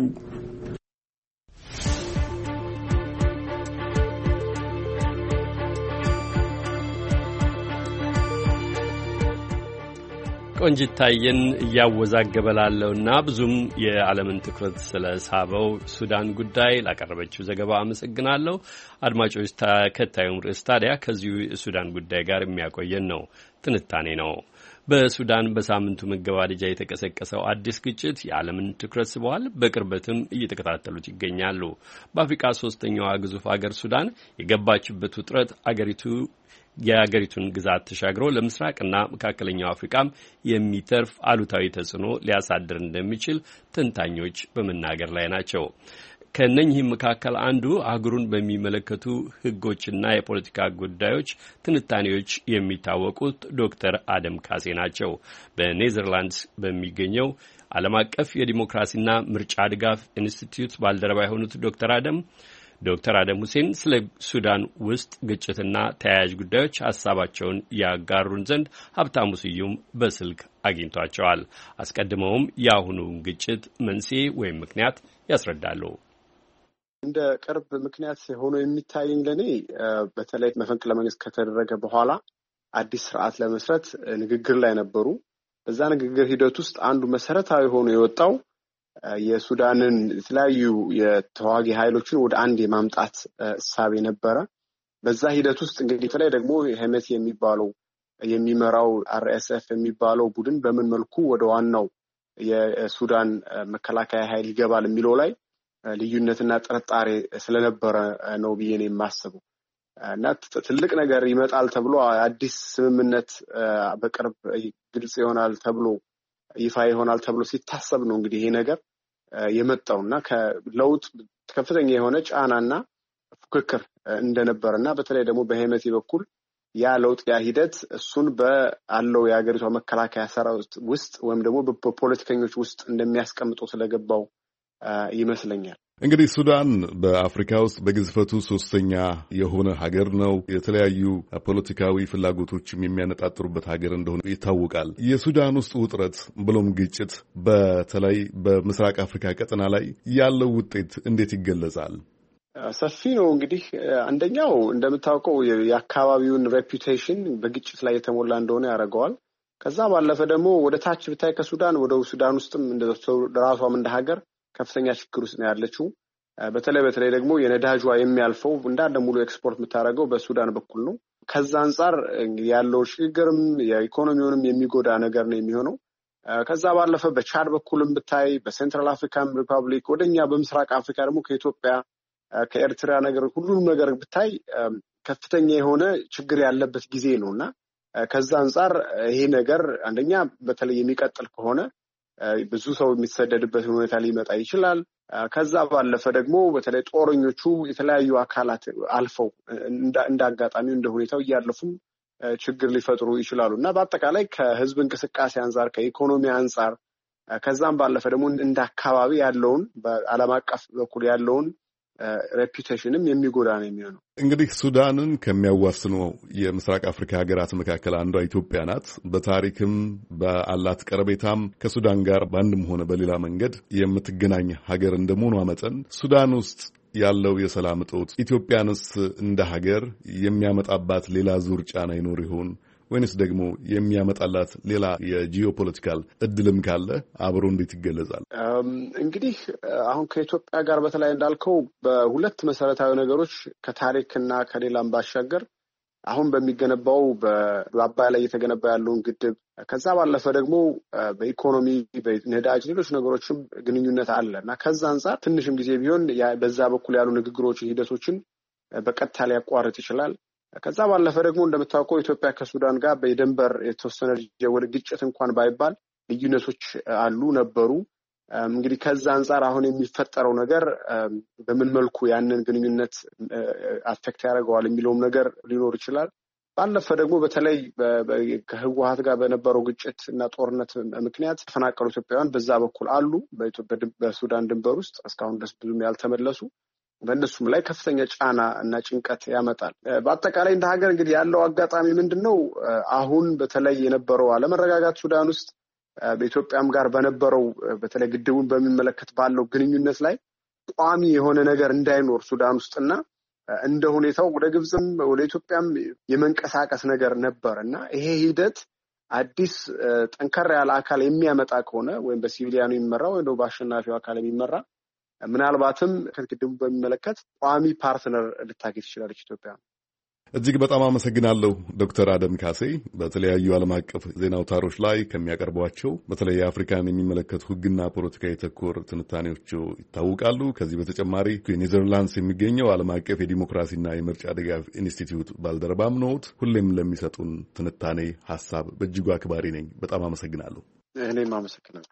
ቆንጅታየን እያወዛገበ ላለውና ብዙም የዓለምን ትኩረት ስለሳበው ሱዳን ጉዳይ ላቀረበችው ዘገባ አመሰግናለሁ። አድማጮች፣ ተከታዩም ርዕስ ታዲያ ከዚሁ የሱዳን ጉዳይ ጋር የሚያቆየን ነው። ትንታኔ ነው። በሱዳን በሳምንቱ መገባደጃ የተቀሰቀሰው አዲስ ግጭት የዓለምን ትኩረት ስበዋል። በቅርበትም እየተከታተሉት ይገኛሉ። በአፍሪካ ሶስተኛዋ ግዙፍ አገር ሱዳን የገባችበት ውጥረት አገሪቱ የአገሪቱን ግዛት ተሻግሮ ለምስራቅና መካከለኛው አፍሪካም የሚተርፍ አሉታዊ ተጽዕኖ ሊያሳድር እንደሚችል ተንታኞች በመናገር ላይ ናቸው። ከነኚህም መካከል አንዱ አህጉሩን በሚመለከቱ ሕጎችና የፖለቲካ ጉዳዮች ትንታኔዎች የሚታወቁት ዶክተር አደም ካሴ ናቸው። በኔዘርላንድስ በሚገኘው ዓለም አቀፍ የዲሞክራሲና ምርጫ ድጋፍ ኢንስቲትዩት ባልደረባ የሆኑት ዶክተር አደም ዶክተር አደም ሁሴን ስለ ሱዳን ውስጥ ግጭትና ተያያዥ ጉዳዮች ሀሳባቸውን ያጋሩን ዘንድ ሀብታሙ ስዩም በስልክ አግኝቷቸዋል። አስቀድመውም የአሁኑን ግጭት መንስኤ ወይም ምክንያት ያስረዳሉ። እንደ ቅርብ ምክንያት ሆኖ የሚታየኝ ለኔ በተለይ መፈንቅለ መንግስት ከተደረገ በኋላ አዲስ ስርዓት ለመስረት ንግግር ላይ ነበሩ። በዛ ንግግር ሂደት ውስጥ አንዱ መሰረታዊ ሆኖ የወጣው የሱዳንን የተለያዩ የተዋጊ ኃይሎችን ወደ አንድ የማምጣት እሳቤ ነበረ። በዛ ሂደት ውስጥ እንግዲህ በተለይ ደግሞ ሄሜቲ የሚባለው የሚመራው አርኤስኤፍ የሚባለው ቡድን በምን መልኩ ወደ ዋናው የሱዳን መከላከያ ኃይል ይገባል የሚለው ላይ ልዩነትና ጥርጣሬ ስለነበረ ነው ብዬ ነው የማስበው። እና ትልቅ ነገር ይመጣል ተብሎ አዲስ ስምምነት በቅርብ ግልጽ ይሆናል ተብሎ ይፋ ይሆናል ተብሎ ሲታሰብ ነው እንግዲህ ይሄ ነገር የመጣውና ከለውጥ ከፍተኛ የሆነ ጫናና ፉክክር እንደነበርና በተለይ ደግሞ በሄመቲ በኩል ያ ለውጥ ያ ሂደት እሱን በአለው የሀገሪቷ መከላከያ ሰራዊት ውስጥ ወይም ደግሞ በፖለቲከኞች ውስጥ እንደሚያስቀምጠው ስለገባው ይመስለኛል። እንግዲህ ሱዳን በአፍሪካ ውስጥ በግዝፈቱ ሶስተኛ የሆነ ሀገር ነው። የተለያዩ ፖለቲካዊ ፍላጎቶችም የሚያነጣጥሩበት ሀገር እንደሆነ ይታወቃል። የሱዳን ውስጥ ውጥረት ብሎም ግጭት በተለይ በምስራቅ አፍሪካ ቀጠና ላይ ያለው ውጤት እንዴት ይገለጻል? ሰፊ ነው። እንግዲህ አንደኛው እንደምታውቀው የአካባቢውን ሬፑቴሽን በግጭት ላይ የተሞላ እንደሆነ ያደርገዋል። ከዛ ባለፈ ደግሞ ወደ ታች ብታይ ከሱዳን ወደ ሱዳን ውስጥም እንደተሰው ራሷም እንደ ሀገር ከፍተኛ ችግር ውስጥ ነው ያለችው። በተለይ በተለይ ደግሞ የነዳጇ የሚያልፈው እንዳለ ሙሉ ኤክስፖርት የምታደርገው በሱዳን በኩል ነው። ከዛ አንፃር ያለው ሽግግርም የኢኮኖሚውንም የሚጎዳ ነገር ነው የሚሆነው። ከዛ ባለፈ በቻድ በኩልም ብታይ በሴንትራል አፍሪካን ሪፐብሊክ ወደኛ በምስራቅ አፍሪካ ደግሞ ከኢትዮጵያ ከኤርትራ ነገር ሁሉንም ነገር ብታይ ከፍተኛ የሆነ ችግር ያለበት ጊዜ ነውና ከዛ አንፃር ይሄ ነገር አንደኛ በተለይ የሚቀጥል ከሆነ ብዙ ሰው የሚሰደድበት ሁኔታ ሊመጣ ይችላል። ከዛ ባለፈ ደግሞ በተለይ ጦረኞቹ የተለያዩ አካላት አልፈው እንዳጋጣሚው እንደ ሁኔታው እያለፉ ችግር ሊፈጥሩ ይችላሉና በአጠቃላይ ከህዝብ እንቅስቃሴ አንፃር ከኢኮኖሚ አንፃር ከዛም ባለፈ ደግሞ እንደ አካባቢ ያለውን በዓለም አቀፍ በኩል ያለውን ሬፑቴሽንም የሚጎዳ ነው የሚሆነው። እንግዲህ ሱዳንን ከሚያዋስኑ የምስራቅ አፍሪካ ሀገራት መካከል አንዷ ኢትዮጵያ ናት። በታሪክም በአላት ቀረቤታም ከሱዳን ጋር በአንድም ሆነ በሌላ መንገድ የምትገናኝ ሀገር እንደመሆኗ መጠን ሱዳን ውስጥ ያለው የሰላም እጦት ኢትዮጵያንስ እንደ ሀገር የሚያመጣባት ሌላ ዙር ጫና ይኖር ይሆን? ወይንስ ደግሞ የሚያመጣላት ሌላ የጂኦፖለቲካል እድልም ካለ አብሮ እንዴት ይገለጻል? እንግዲህ አሁን ከኢትዮጵያ ጋር በተለይ እንዳልከው በሁለት መሰረታዊ ነገሮች ከታሪክና ከሌላም ባሻገር አሁን በሚገነባው በአባይ ላይ እየተገነባ ያለውን ግድብ ከዛ ባለፈ ደግሞ በኢኮኖሚ በነዳጅ ሌሎች ነገሮችም ግንኙነት አለ እና ከዛ አንፃር ትንሽም ጊዜ ቢሆን በዛ በኩል ያሉ ንግግሮችን ሂደቶችን በቀጥታ ሊያቋርጥ ይችላል። ከዛ ባለፈ ደግሞ እንደምታውቀው ኢትዮጵያ ከሱዳን ጋር በድንበር የተወሰነ ወደ ግጭት እንኳን ባይባል ልዩነቶች አሉ ነበሩ። እንግዲህ ከዛ አንፃር አሁን የሚፈጠረው ነገር በምን መልኩ ያንን ግንኙነት አፌክት ያደርገዋል የሚለውም ነገር ሊኖር ይችላል። ባለፈ ደግሞ በተለይ ከህወሓት ጋር በነበረው ግጭት እና ጦርነት ምክንያት ተፈናቀሉ ኢትዮጵያውያን በዛ በኩል አሉ በሱዳን ድንበር ውስጥ እስካሁን ድረስ ብዙም ያልተመለሱ በእነሱም ላይ ከፍተኛ ጫና እና ጭንቀት ያመጣል። በአጠቃላይ እንደ ሀገር እንግዲህ ያለው አጋጣሚ ምንድነው? አሁን በተለይ የነበረው አለመረጋጋት ሱዳን ውስጥ በኢትዮጵያም ጋር በነበረው በተለይ ግድቡን በሚመለከት ባለው ግንኙነት ላይ ቋሚ የሆነ ነገር እንዳይኖር ሱዳን ውስጥና እንደ ሁኔታው ወደ ግብጽም ወደ ኢትዮጵያም የመንቀሳቀስ ነገር ነበርና ይሄ ሂደት አዲስ ጠንከር ያለ አካል የሚያመጣ ከሆነ ወይም በሲቪሊያኑ የሚመራ ወይም በአሸናፊው አካል የሚመራ ምናልባትም ከግድቡ በሚመለከት ቋሚ ፓርትነር ልታገኝ ትችላለች ኢትዮጵያ። እጅግ በጣም አመሰግናለሁ ዶክተር አደም ካሴ። በተለያዩ ዓለም አቀፍ ዜና አውታሮች ላይ ከሚያቀርቧቸው በተለይ አፍሪካን የሚመለከቱ ሕግና ፖለቲካ የተኮር ትንታኔዎቹ ይታወቃሉ። ከዚህ በተጨማሪ ኔዘርላንድስ የሚገኘው ዓለም አቀፍ የዲሞክራሲና የምርጫ ድጋፍ ኢንስቲትዩት ባልደረባም ነዎት። ሁሌም ለሚሰጡን ትንታኔ ሀሳብ በእጅጉ አክባሪ ነኝ። በጣም አመሰግናለሁ። እኔም አመሰግናለሁ።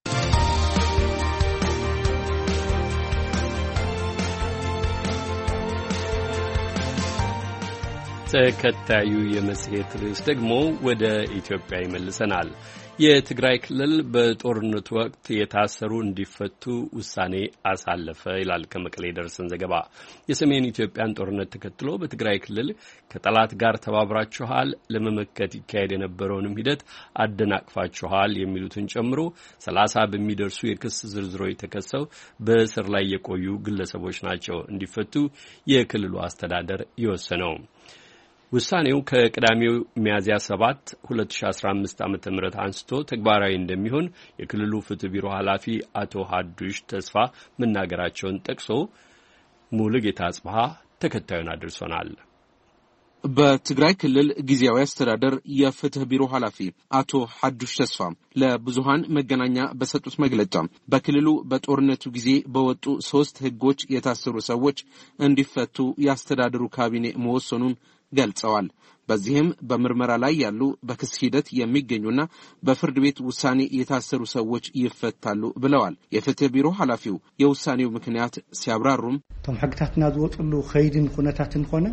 ተከታዩ የመጽሔት ርዕስ ደግሞ ወደ ኢትዮጵያ ይመልሰናል። የትግራይ ክልል በጦርነቱ ወቅት የታሰሩ እንዲፈቱ ውሳኔ አሳለፈ ይላል ከመቀሌ ደርሰን ዘገባ። የሰሜን ኢትዮጵያን ጦርነት ተከትሎ በትግራይ ክልል ከጠላት ጋር ተባብራችኋል፣ ለመመከት ይካሄድ የነበረውንም ሂደት አደናቅፋችኋል የሚሉትን ጨምሮ ሰላሳ በሚደርሱ የክስ ዝርዝሮች ተከሰው በእስር ላይ የቆዩ ግለሰቦች ናቸው እንዲፈቱ የክልሉ አስተዳደር የወሰነው። ውሳኔው ከቅዳሜው ሚያዝያ ሰባት ሁለት ሺህ አስራ አምስት ዓመተ ምህረት አንስቶ ተግባራዊ እንደሚሆን የክልሉ ፍትህ ቢሮ ኃላፊ አቶ ሀዱሽ ተስፋ መናገራቸውን ጠቅሶ ሙሉጌታ አጽብሃ ተከታዩን አድርሶናል። በትግራይ ክልል ጊዜያዊ አስተዳደር የፍትህ ቢሮ ኃላፊ አቶ ሀዱሽ ተስፋ ለብዙሃን መገናኛ በሰጡት መግለጫ በክልሉ በጦርነቱ ጊዜ በወጡ ሶስት ህጎች የታሰሩ ሰዎች እንዲፈቱ ያስተዳደሩ ካቢኔ መወሰኑን ገልጸዋል። በዚህም በምርመራ ላይ ያሉ በክስ ሂደት የሚገኙና በፍርድ ቤት ውሳኔ የታሰሩ ሰዎች ይፈታሉ ብለዋል። የፍትህ ቢሮ ኃላፊው የውሳኔው ምክንያት ሲያብራሩም ቶም ሕግታትና ዝወጡሉ ኸይድን ኩነታትን ሆነ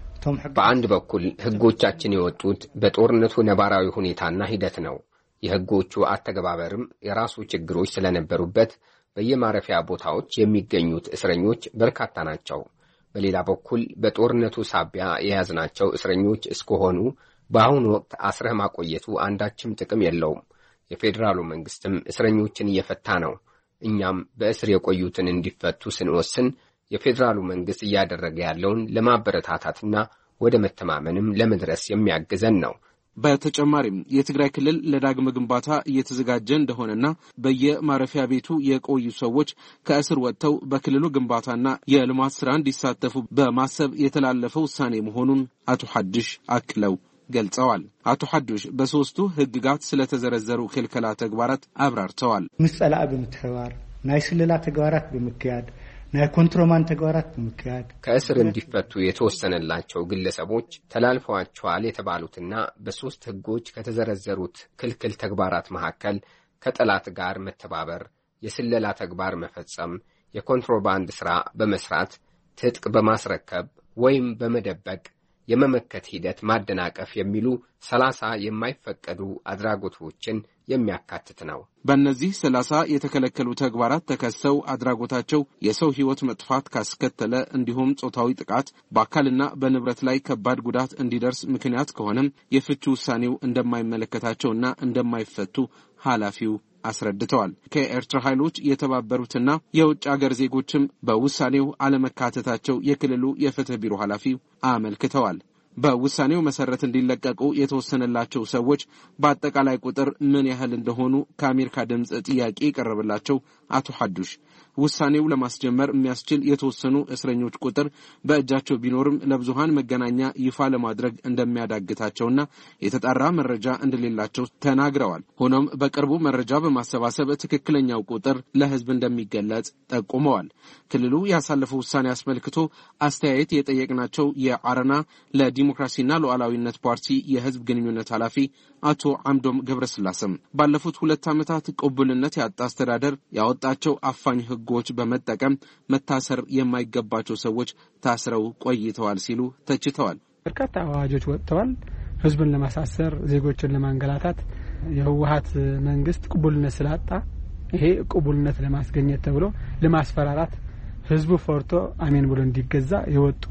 በአንድ በኩል ህጎቻችን የወጡት በጦርነቱ ነባራዊ ሁኔታና ሂደት ነው። የህጎቹ አተገባበርም የራሱ ችግሮች ስለነበሩበት በየማረፊያ ቦታዎች የሚገኙት እስረኞች በርካታ ናቸው። በሌላ በኩል በጦርነቱ ሳቢያ የያዝናቸው እስረኞች እስከሆኑ በአሁኑ ወቅት አስረህ ማቆየቱ አንዳችም ጥቅም የለውም። የፌዴራሉ መንግስትም እስረኞችን እየፈታ ነው። እኛም በእስር የቆዩትን እንዲፈቱ ስንወስን የፌዴራሉ መንግስት እያደረገ ያለውን ለማበረታታትና ወደ መተማመንም ለመድረስ የሚያግዘን ነው። በተጨማሪም የትግራይ ክልል ለዳግም ግንባታ እየተዘጋጀ እንደሆነና በየማረፊያ ቤቱ የቆዩ ሰዎች ከእስር ወጥተው በክልሉ ግንባታና የልማት ስራ እንዲሳተፉ በማሰብ የተላለፈው ውሳኔ መሆኑን አቶ ሐድሽ አክለው ገልጸዋል። አቶ ሐድሽ በሶስቱ ህግጋት ስለተዘረዘሩ ክልከላ ተግባራት አብራርተዋል። ምጸላእ ብምትሕባር ናይ ስለላ ተግባራት ብምክያድ ናይ ኮንትሮባንድ ተግባራት ብምክያድ ከእስር እንዲፈቱ የተወሰነላቸው ግለሰቦች ተላልፈዋቸዋል የተባሉትና በሶስት ህጎች ከተዘረዘሩት ክልክል ተግባራት መካከል ከጠላት ጋር መተባበር፣ የስለላ ተግባር መፈጸም፣ የኮንትሮባንድ ስራ በመስራት፣ ትጥቅ በማስረከብ ወይም በመደበቅ የመመከት ሂደት ማደናቀፍ የሚሉ ሰላሳ የማይፈቀዱ አድራጎቶችን የሚያካትት ነው። በእነዚህ ሰላሳ የተከለከሉ ተግባራት ተከሰው አድራጎታቸው የሰው ህይወት መጥፋት ካስከተለ እንዲሁም ጾታዊ ጥቃት በአካልና በንብረት ላይ ከባድ ጉዳት እንዲደርስ ምክንያት ከሆነም የፍቺ ውሳኔው እንደማይመለከታቸውና እንደማይፈቱ ኃላፊው አስረድተዋል። ከኤርትራ ኃይሎች የተባበሩትና የውጭ አገር ዜጎችም በውሳኔው አለመካተታቸው የክልሉ የፍትህ ቢሮ ኃላፊው አመልክተዋል። በውሳኔው መሰረት እንዲለቀቁ የተወሰነላቸው ሰዎች በአጠቃላይ ቁጥር ምን ያህል እንደሆኑ ከአሜሪካ ድምጽ ጥያቄ ቀረበላቸው አቶ ሐዱሽ ውሳኔው ለማስጀመር የሚያስችል የተወሰኑ እስረኞች ቁጥር በእጃቸው ቢኖርም ለብዙሃን መገናኛ ይፋ ለማድረግ እንደሚያዳግታቸውና የተጣራ መረጃ እንደሌላቸው ተናግረዋል። ሆኖም በቅርቡ መረጃ በማሰባሰብ ትክክለኛው ቁጥር ለህዝብ እንደሚገለጽ ጠቁመዋል። ክልሉ ያሳለፈው ውሳኔ አስመልክቶ አስተያየት የጠየቅናቸው የአረና ለዲሞክራሲና ሉዓላዊነት ፓርቲ የህዝብ ግንኙነት ኃላፊ አቶ አምዶም ገብረስላሴም ባለፉት ሁለት ዓመታት ቅቡልነት ያጣ አስተዳደር ያወጣቸው አፋኝ ህጎች በመጠቀም መታሰር የማይገባቸው ሰዎች ታስረው ቆይተዋል ሲሉ ተችተዋል። በርካታ አዋጆች ወጥተዋል። ህዝብን ለማሳሰር፣ ዜጎችን ለማንገላታት የህወሓት መንግስት ቅቡልነት ስላጣ ይሄ ቅቡልነት ለማስገኘት ተብሎ ለማስፈራራት ህዝቡ ፈርቶ አሜን ብሎ እንዲገዛ የወጡ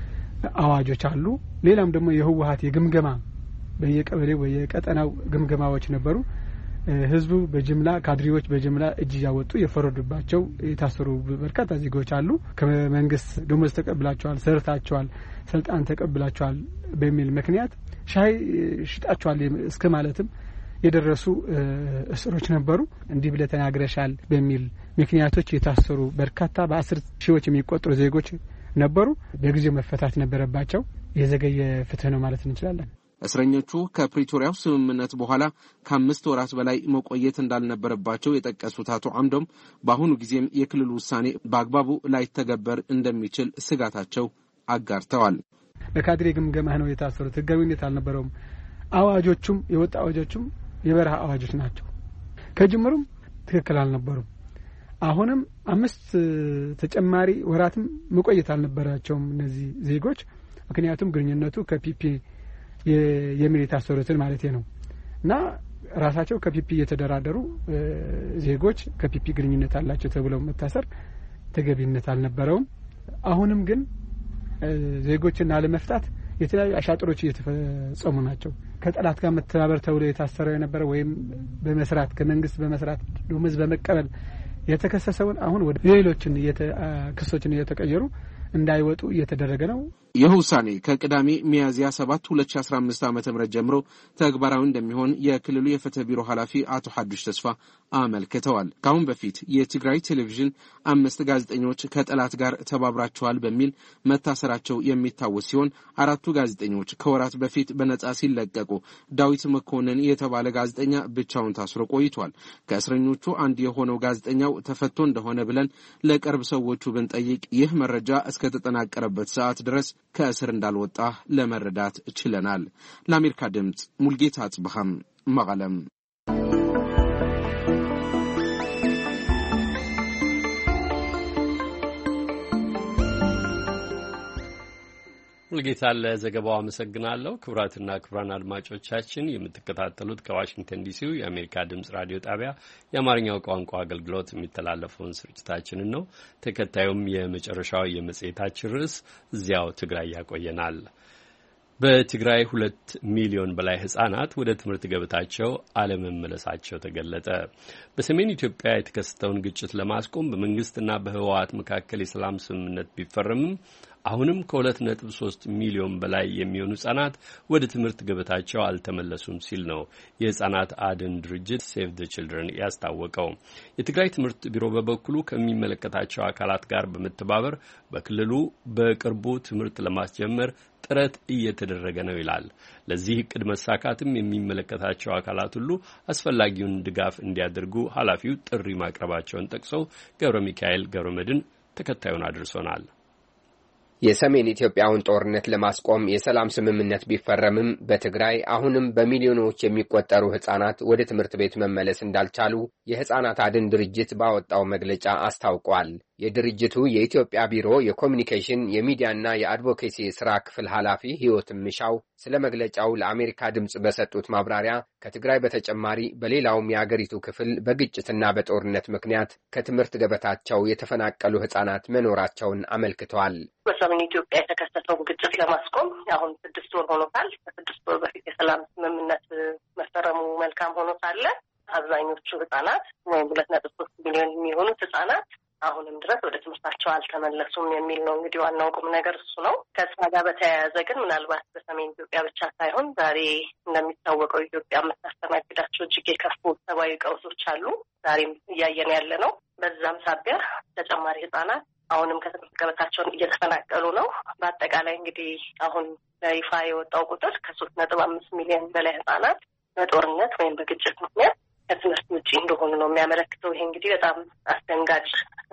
አዋጆች አሉ። ሌላም ደግሞ የህወሓት የግምገማ በየቀበሌው በየቀጠናው ግምገማዎች ነበሩ። ህዝቡ በጅምላ ካድሪዎች በጅምላ እጅ ያወጡ የፈረዱባቸው የታሰሩ በርካታ ዜጎች አሉ። ከመንግስት ደሞዝ ተቀብላቸዋል፣ ሰርታቸዋል፣ ስልጣን ተቀብላቸዋል በሚል ምክንያት ሻይ ሽጣቸዋል እስከ ማለትም የደረሱ እስሮች ነበሩ። እንዲህ ብለ ተናግረሻል በሚል ምክንያቶች የታሰሩ በርካታ በአስር ሺዎች የሚቆጠሩ ዜጎች ነበሩ። በጊዜው መፈታት ነበረባቸው። የዘገየ ፍትህ ነው ማለት እንችላለን። እስረኞቹ ከፕሪቶሪያው ስምምነት በኋላ ከአምስት ወራት በላይ መቆየት እንዳልነበረባቸው የጠቀሱት አቶ አምዶም በአሁኑ ጊዜም የክልሉ ውሳኔ በአግባቡ ላይተገበር እንደሚችል ስጋታቸው አጋርተዋል። በካድሬ ግምገማ ነው የታሰሩት። ህጋዊነት አልነበረውም። አዋጆቹም የወጣ አዋጆቹም የበረሃ አዋጆች ናቸው። ከጅምሩም ትክክል አልነበሩም። አሁንም አምስት ተጨማሪ ወራትም መቆየት አልነበራቸውም እነዚህ ዜጎች። ምክንያቱም ግንኙነቱ ከፒፒ የሚል የታሰሩትን ማለት ነው እና ራሳቸው ከፒፒ የተደራደሩ ዜጎች ከፒፒ ግንኙነት አላቸው ተብለው መታሰር ተገቢነት አልነበረውም። አሁንም ግን ዜጎችን አለመፍታት የተለያዩ አሻጥሮች እየተፈጸሙ ናቸው። ከጠላት ጋር መተባበር ተብሎ የታሰረው የነበረ ወይም በመስራት ከመንግስት በመስራት ደሞዝ በመቀበል የተከሰሰውን አሁን ወደ ሌሎችን ክሶችን እየተቀየሩ እንዳይወጡ እየተደረገ ነው። ይህ ውሳኔ ከቅዳሜ ሚያዝያ ሰባት ሁለት ሺህ አስራ አምስት ዓመተ ምህረት ጀምሮ ተግባራዊ እንደሚሆን የክልሉ የፍትህ ቢሮ ኃላፊ አቶ ሐዱሽ ተስፋ አመልክተዋል። ካሁን በፊት የትግራይ ቴሌቪዥን አምስት ጋዜጠኞች ከጠላት ጋር ተባብራቸዋል በሚል መታሰራቸው የሚታወስ ሲሆን አራቱ ጋዜጠኞች ከወራት በፊት በነጻ ሲለቀቁ ዳዊት መኮንን የተባለ ጋዜጠኛ ብቻውን ታስሮ ቆይቷል። ከእስረኞቹ አንድ የሆነው ጋዜጠኛው ተፈቶ እንደሆነ ብለን ለቅርብ ሰዎቹ ብንጠይቅ ይህ መረጃ እስከ ተጠናቀረበት ሰዓት ድረስ ከእስር እንዳልወጣ ለመረዳት ችለናል። ለአሜሪካ ድምጽ ሙልጌታ አጽብሃም መቀለም። ሙልጌታ ለዘገባው አመሰግናለሁ። ክቡራትና ክቡራን አድማጮቻችን የምትከታተሉት ከዋሽንግተን ዲሲው የአሜሪካ ድምጽ ራዲዮ ጣቢያ የአማርኛው ቋንቋ አገልግሎት የሚተላለፈውን ስርጭታችንን ነው። ተከታዩም የመጨረሻው የመጽሔታችን ርዕስ እዚያው ትግራይ ያቆየናል። በትግራይ ሁለት ሚሊዮን በላይ ህጻናት ወደ ትምህርት ገበታቸው አለመመለሳቸው ተገለጠ። በሰሜን ኢትዮጵያ የተከሰተውን ግጭት ለማስቆም በመንግስትና በህወሓት መካከል የሰላም ስምምነት ቢፈረምም አሁንም ከሁለት ነጥብ ሶስት ሚሊዮን በላይ የሚሆኑ ህጻናት ወደ ትምህርት ገበታቸው አልተመለሱም ሲል ነው የህጻናት አድን ድርጅት ሴቭ ዘ ቺልድረን ያስታወቀው። የትግራይ ትምህርት ቢሮ በበኩሉ ከሚመለከታቸው አካላት ጋር በመተባበር በክልሉ በቅርቡ ትምህርት ለማስጀመር ጥረት እየተደረገ ነው ይላል። ለዚህ እቅድ መሳካትም የሚመለከታቸው አካላት ሁሉ አስፈላጊውን ድጋፍ እንዲያደርጉ ኃላፊው ጥሪ ማቅረባቸውን ጠቅሰው ገብረ ሚካኤል ገብረመድን ተከታዩን አድርሶናል። የሰሜን ኢትዮጵያውን ጦርነት ለማስቆም የሰላም ስምምነት ቢፈረምም በትግራይ አሁንም በሚሊዮኖች የሚቆጠሩ ህጻናት ወደ ትምህርት ቤት መመለስ እንዳልቻሉ የህጻናት አድን ድርጅት ባወጣው መግለጫ አስታውቋል። የድርጅቱ የኢትዮጵያ ቢሮ የኮሚኒኬሽን የሚዲያና የአድቮኬሲ ስራ ክፍል ኃላፊ ህይወት ምሻው ስለ መግለጫው ለአሜሪካ ድምጽ በሰጡት ማብራሪያ ከትግራይ በተጨማሪ በሌላውም የአገሪቱ ክፍል በግጭትና በጦርነት ምክንያት ከትምህርት ገበታቸው የተፈናቀሉ ህጻናት መኖራቸውን አመልክተዋል። በሰሜን ኢትዮጵያ የተከሰተውን ግጭት ለማስቆም አሁን ስድስት ወር ሆኖታል። ከስድስት ወር በፊት የሰላም ስምምነት መፈረሙ መልካም ሆኖ ሳለ አብዛኞቹ ህጻናት ወይም ሁለት ነጥብ ሶስት ሚሊዮን የሚሆኑት ህጻናት አሁንም ድረስ ወደ ትምህርታቸው አልተመለሱም የሚል ነው። እንግዲህ ዋናው ቁም ነገር እሱ ነው። ከዛ ጋር በተያያዘ ግን ምናልባት በሰሜን ኢትዮጵያ ብቻ ሳይሆን ዛሬ እንደሚታወቀው ኢትዮጵያ የምታስተናግዳቸው እጅግ የከፉ ሰብአዊ ቀውሶች አሉ። ዛሬም እያየን ያለ ነው። በዛም ሳቢያ ተጨማሪ ህጻናት አሁንም ከትምህርት ገበታቸውን እየተፈናቀሉ ነው። በአጠቃላይ እንግዲህ አሁን በይፋ የወጣው ቁጥር ከሶስት ነጥብ አምስት ሚሊዮን በላይ ህጻናት በጦርነት ወይም በግጭት ምክንያት ከትምህርት ውጪ እንደሆኑ ነው የሚያመለክተው። ይሄ እንግዲህ በጣም አስደንጋጭ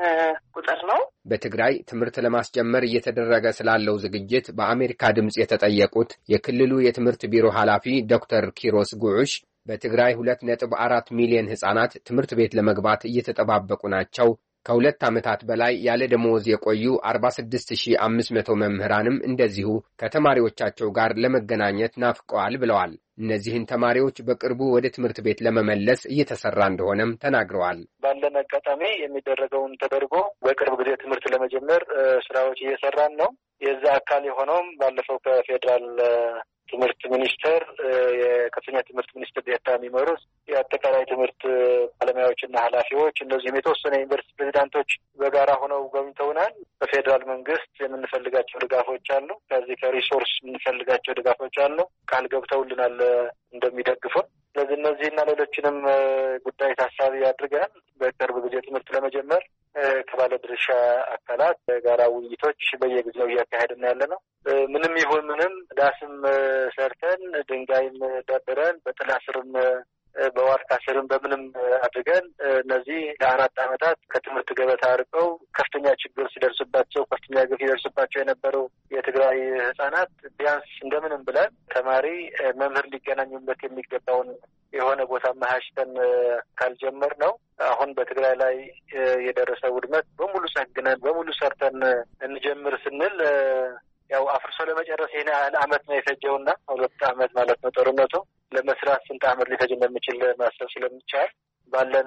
ቁጥር ነው። በትግራይ ትምህርት ለማስጀመር እየተደረገ ስላለው ዝግጅት በአሜሪካ ድምጽ የተጠየቁት የክልሉ የትምህርት ቢሮ ኃላፊ ዶክተር ኪሮስ ጉዑሽ በትግራይ ሁለት ነጥብ አራት ሚሊዮን ህጻናት ትምህርት ቤት ለመግባት እየተጠባበቁ ናቸው። ከሁለት ዓመታት በላይ ያለ ደሞዝ የቆዩ አርባ ስድስት ሺህ አምስት መቶ መምህራንም እንደዚሁ ከተማሪዎቻቸው ጋር ለመገናኘት ናፍቀዋል ብለዋል። እነዚህን ተማሪዎች በቅርቡ ወደ ትምህርት ቤት ለመመለስ እየተሰራ እንደሆነም ተናግረዋል። ባለን አጋጣሚ የሚደረገውን ተደርጎ በቅርብ ጊዜ ትምህርት ለመጀመር ስራዎች እየሰራን ነው። የዛ አካል የሆነውም ባለፈው ከፌዴራል ትምህርት ሚኒስቴር የከፍተኛ ትምህርት ሚኒስትር ዴኤታ የሚመሩት የአጠቃላይ ትምህርት ባለሙያዎችና ኃላፊዎች እንደዚሁም የተወሰነ ዩኒቨርሲቲ ፕሬዚዳንቶች በጋራ ሆነው ጎብኝተውናል። በፌዴራል መንግስት የምንፈልጋቸው ድጋፎች አሉ። ከዚህ ከሪሶርስ የምንፈልጋቸው ድጋፎች አሉ። ቃል ገብተውልናል እንደሚደግፉን። ስለዚህ እነዚህና ሌሎችንም ጉዳይ ታሳቢ አድርገን በቅርብ ጊዜ ትምህርት ለመጀመር ከባለድርሻ አካላት ጋራ ውይይቶች በየጊዜው እያካሄድን ያለ ነው። ምንም ይሁን ምንም ዳስም ሰርተን ድንጋይም ደብረን በጥላ ስርም በዋርካ ስርም በምንም አድርገን እነዚህ ለአራት ዓመታት ከትምህርት ገበታ አርቀው ከፍተኛ ችግር ሲደርስባቸው ከፍተኛ ግፍ ሲደርስባቸው የነበሩ የትግራይ ህጻናት ቢያንስ እንደምንም ብለን ተማሪ መምህር ሊገናኙበት የሚገባውን የሆነ ቦታ ማሃሽተን ካልጀመር ነው አሁን በትግራይ ላይ የደረሰ ውድመት በሙሉ ሰግነን በሙሉ ሰርተን እንጀምር ስንል ያው አፍርሶ ለመጨረስ ይሄን አመት ነው የፈጀውና ሁለት አመት ማለት ነው ጦርነቱ ለመስራት ስንት አመት ሊፈጅ እንደሚችል ማሰብ ስለሚቻል ባለን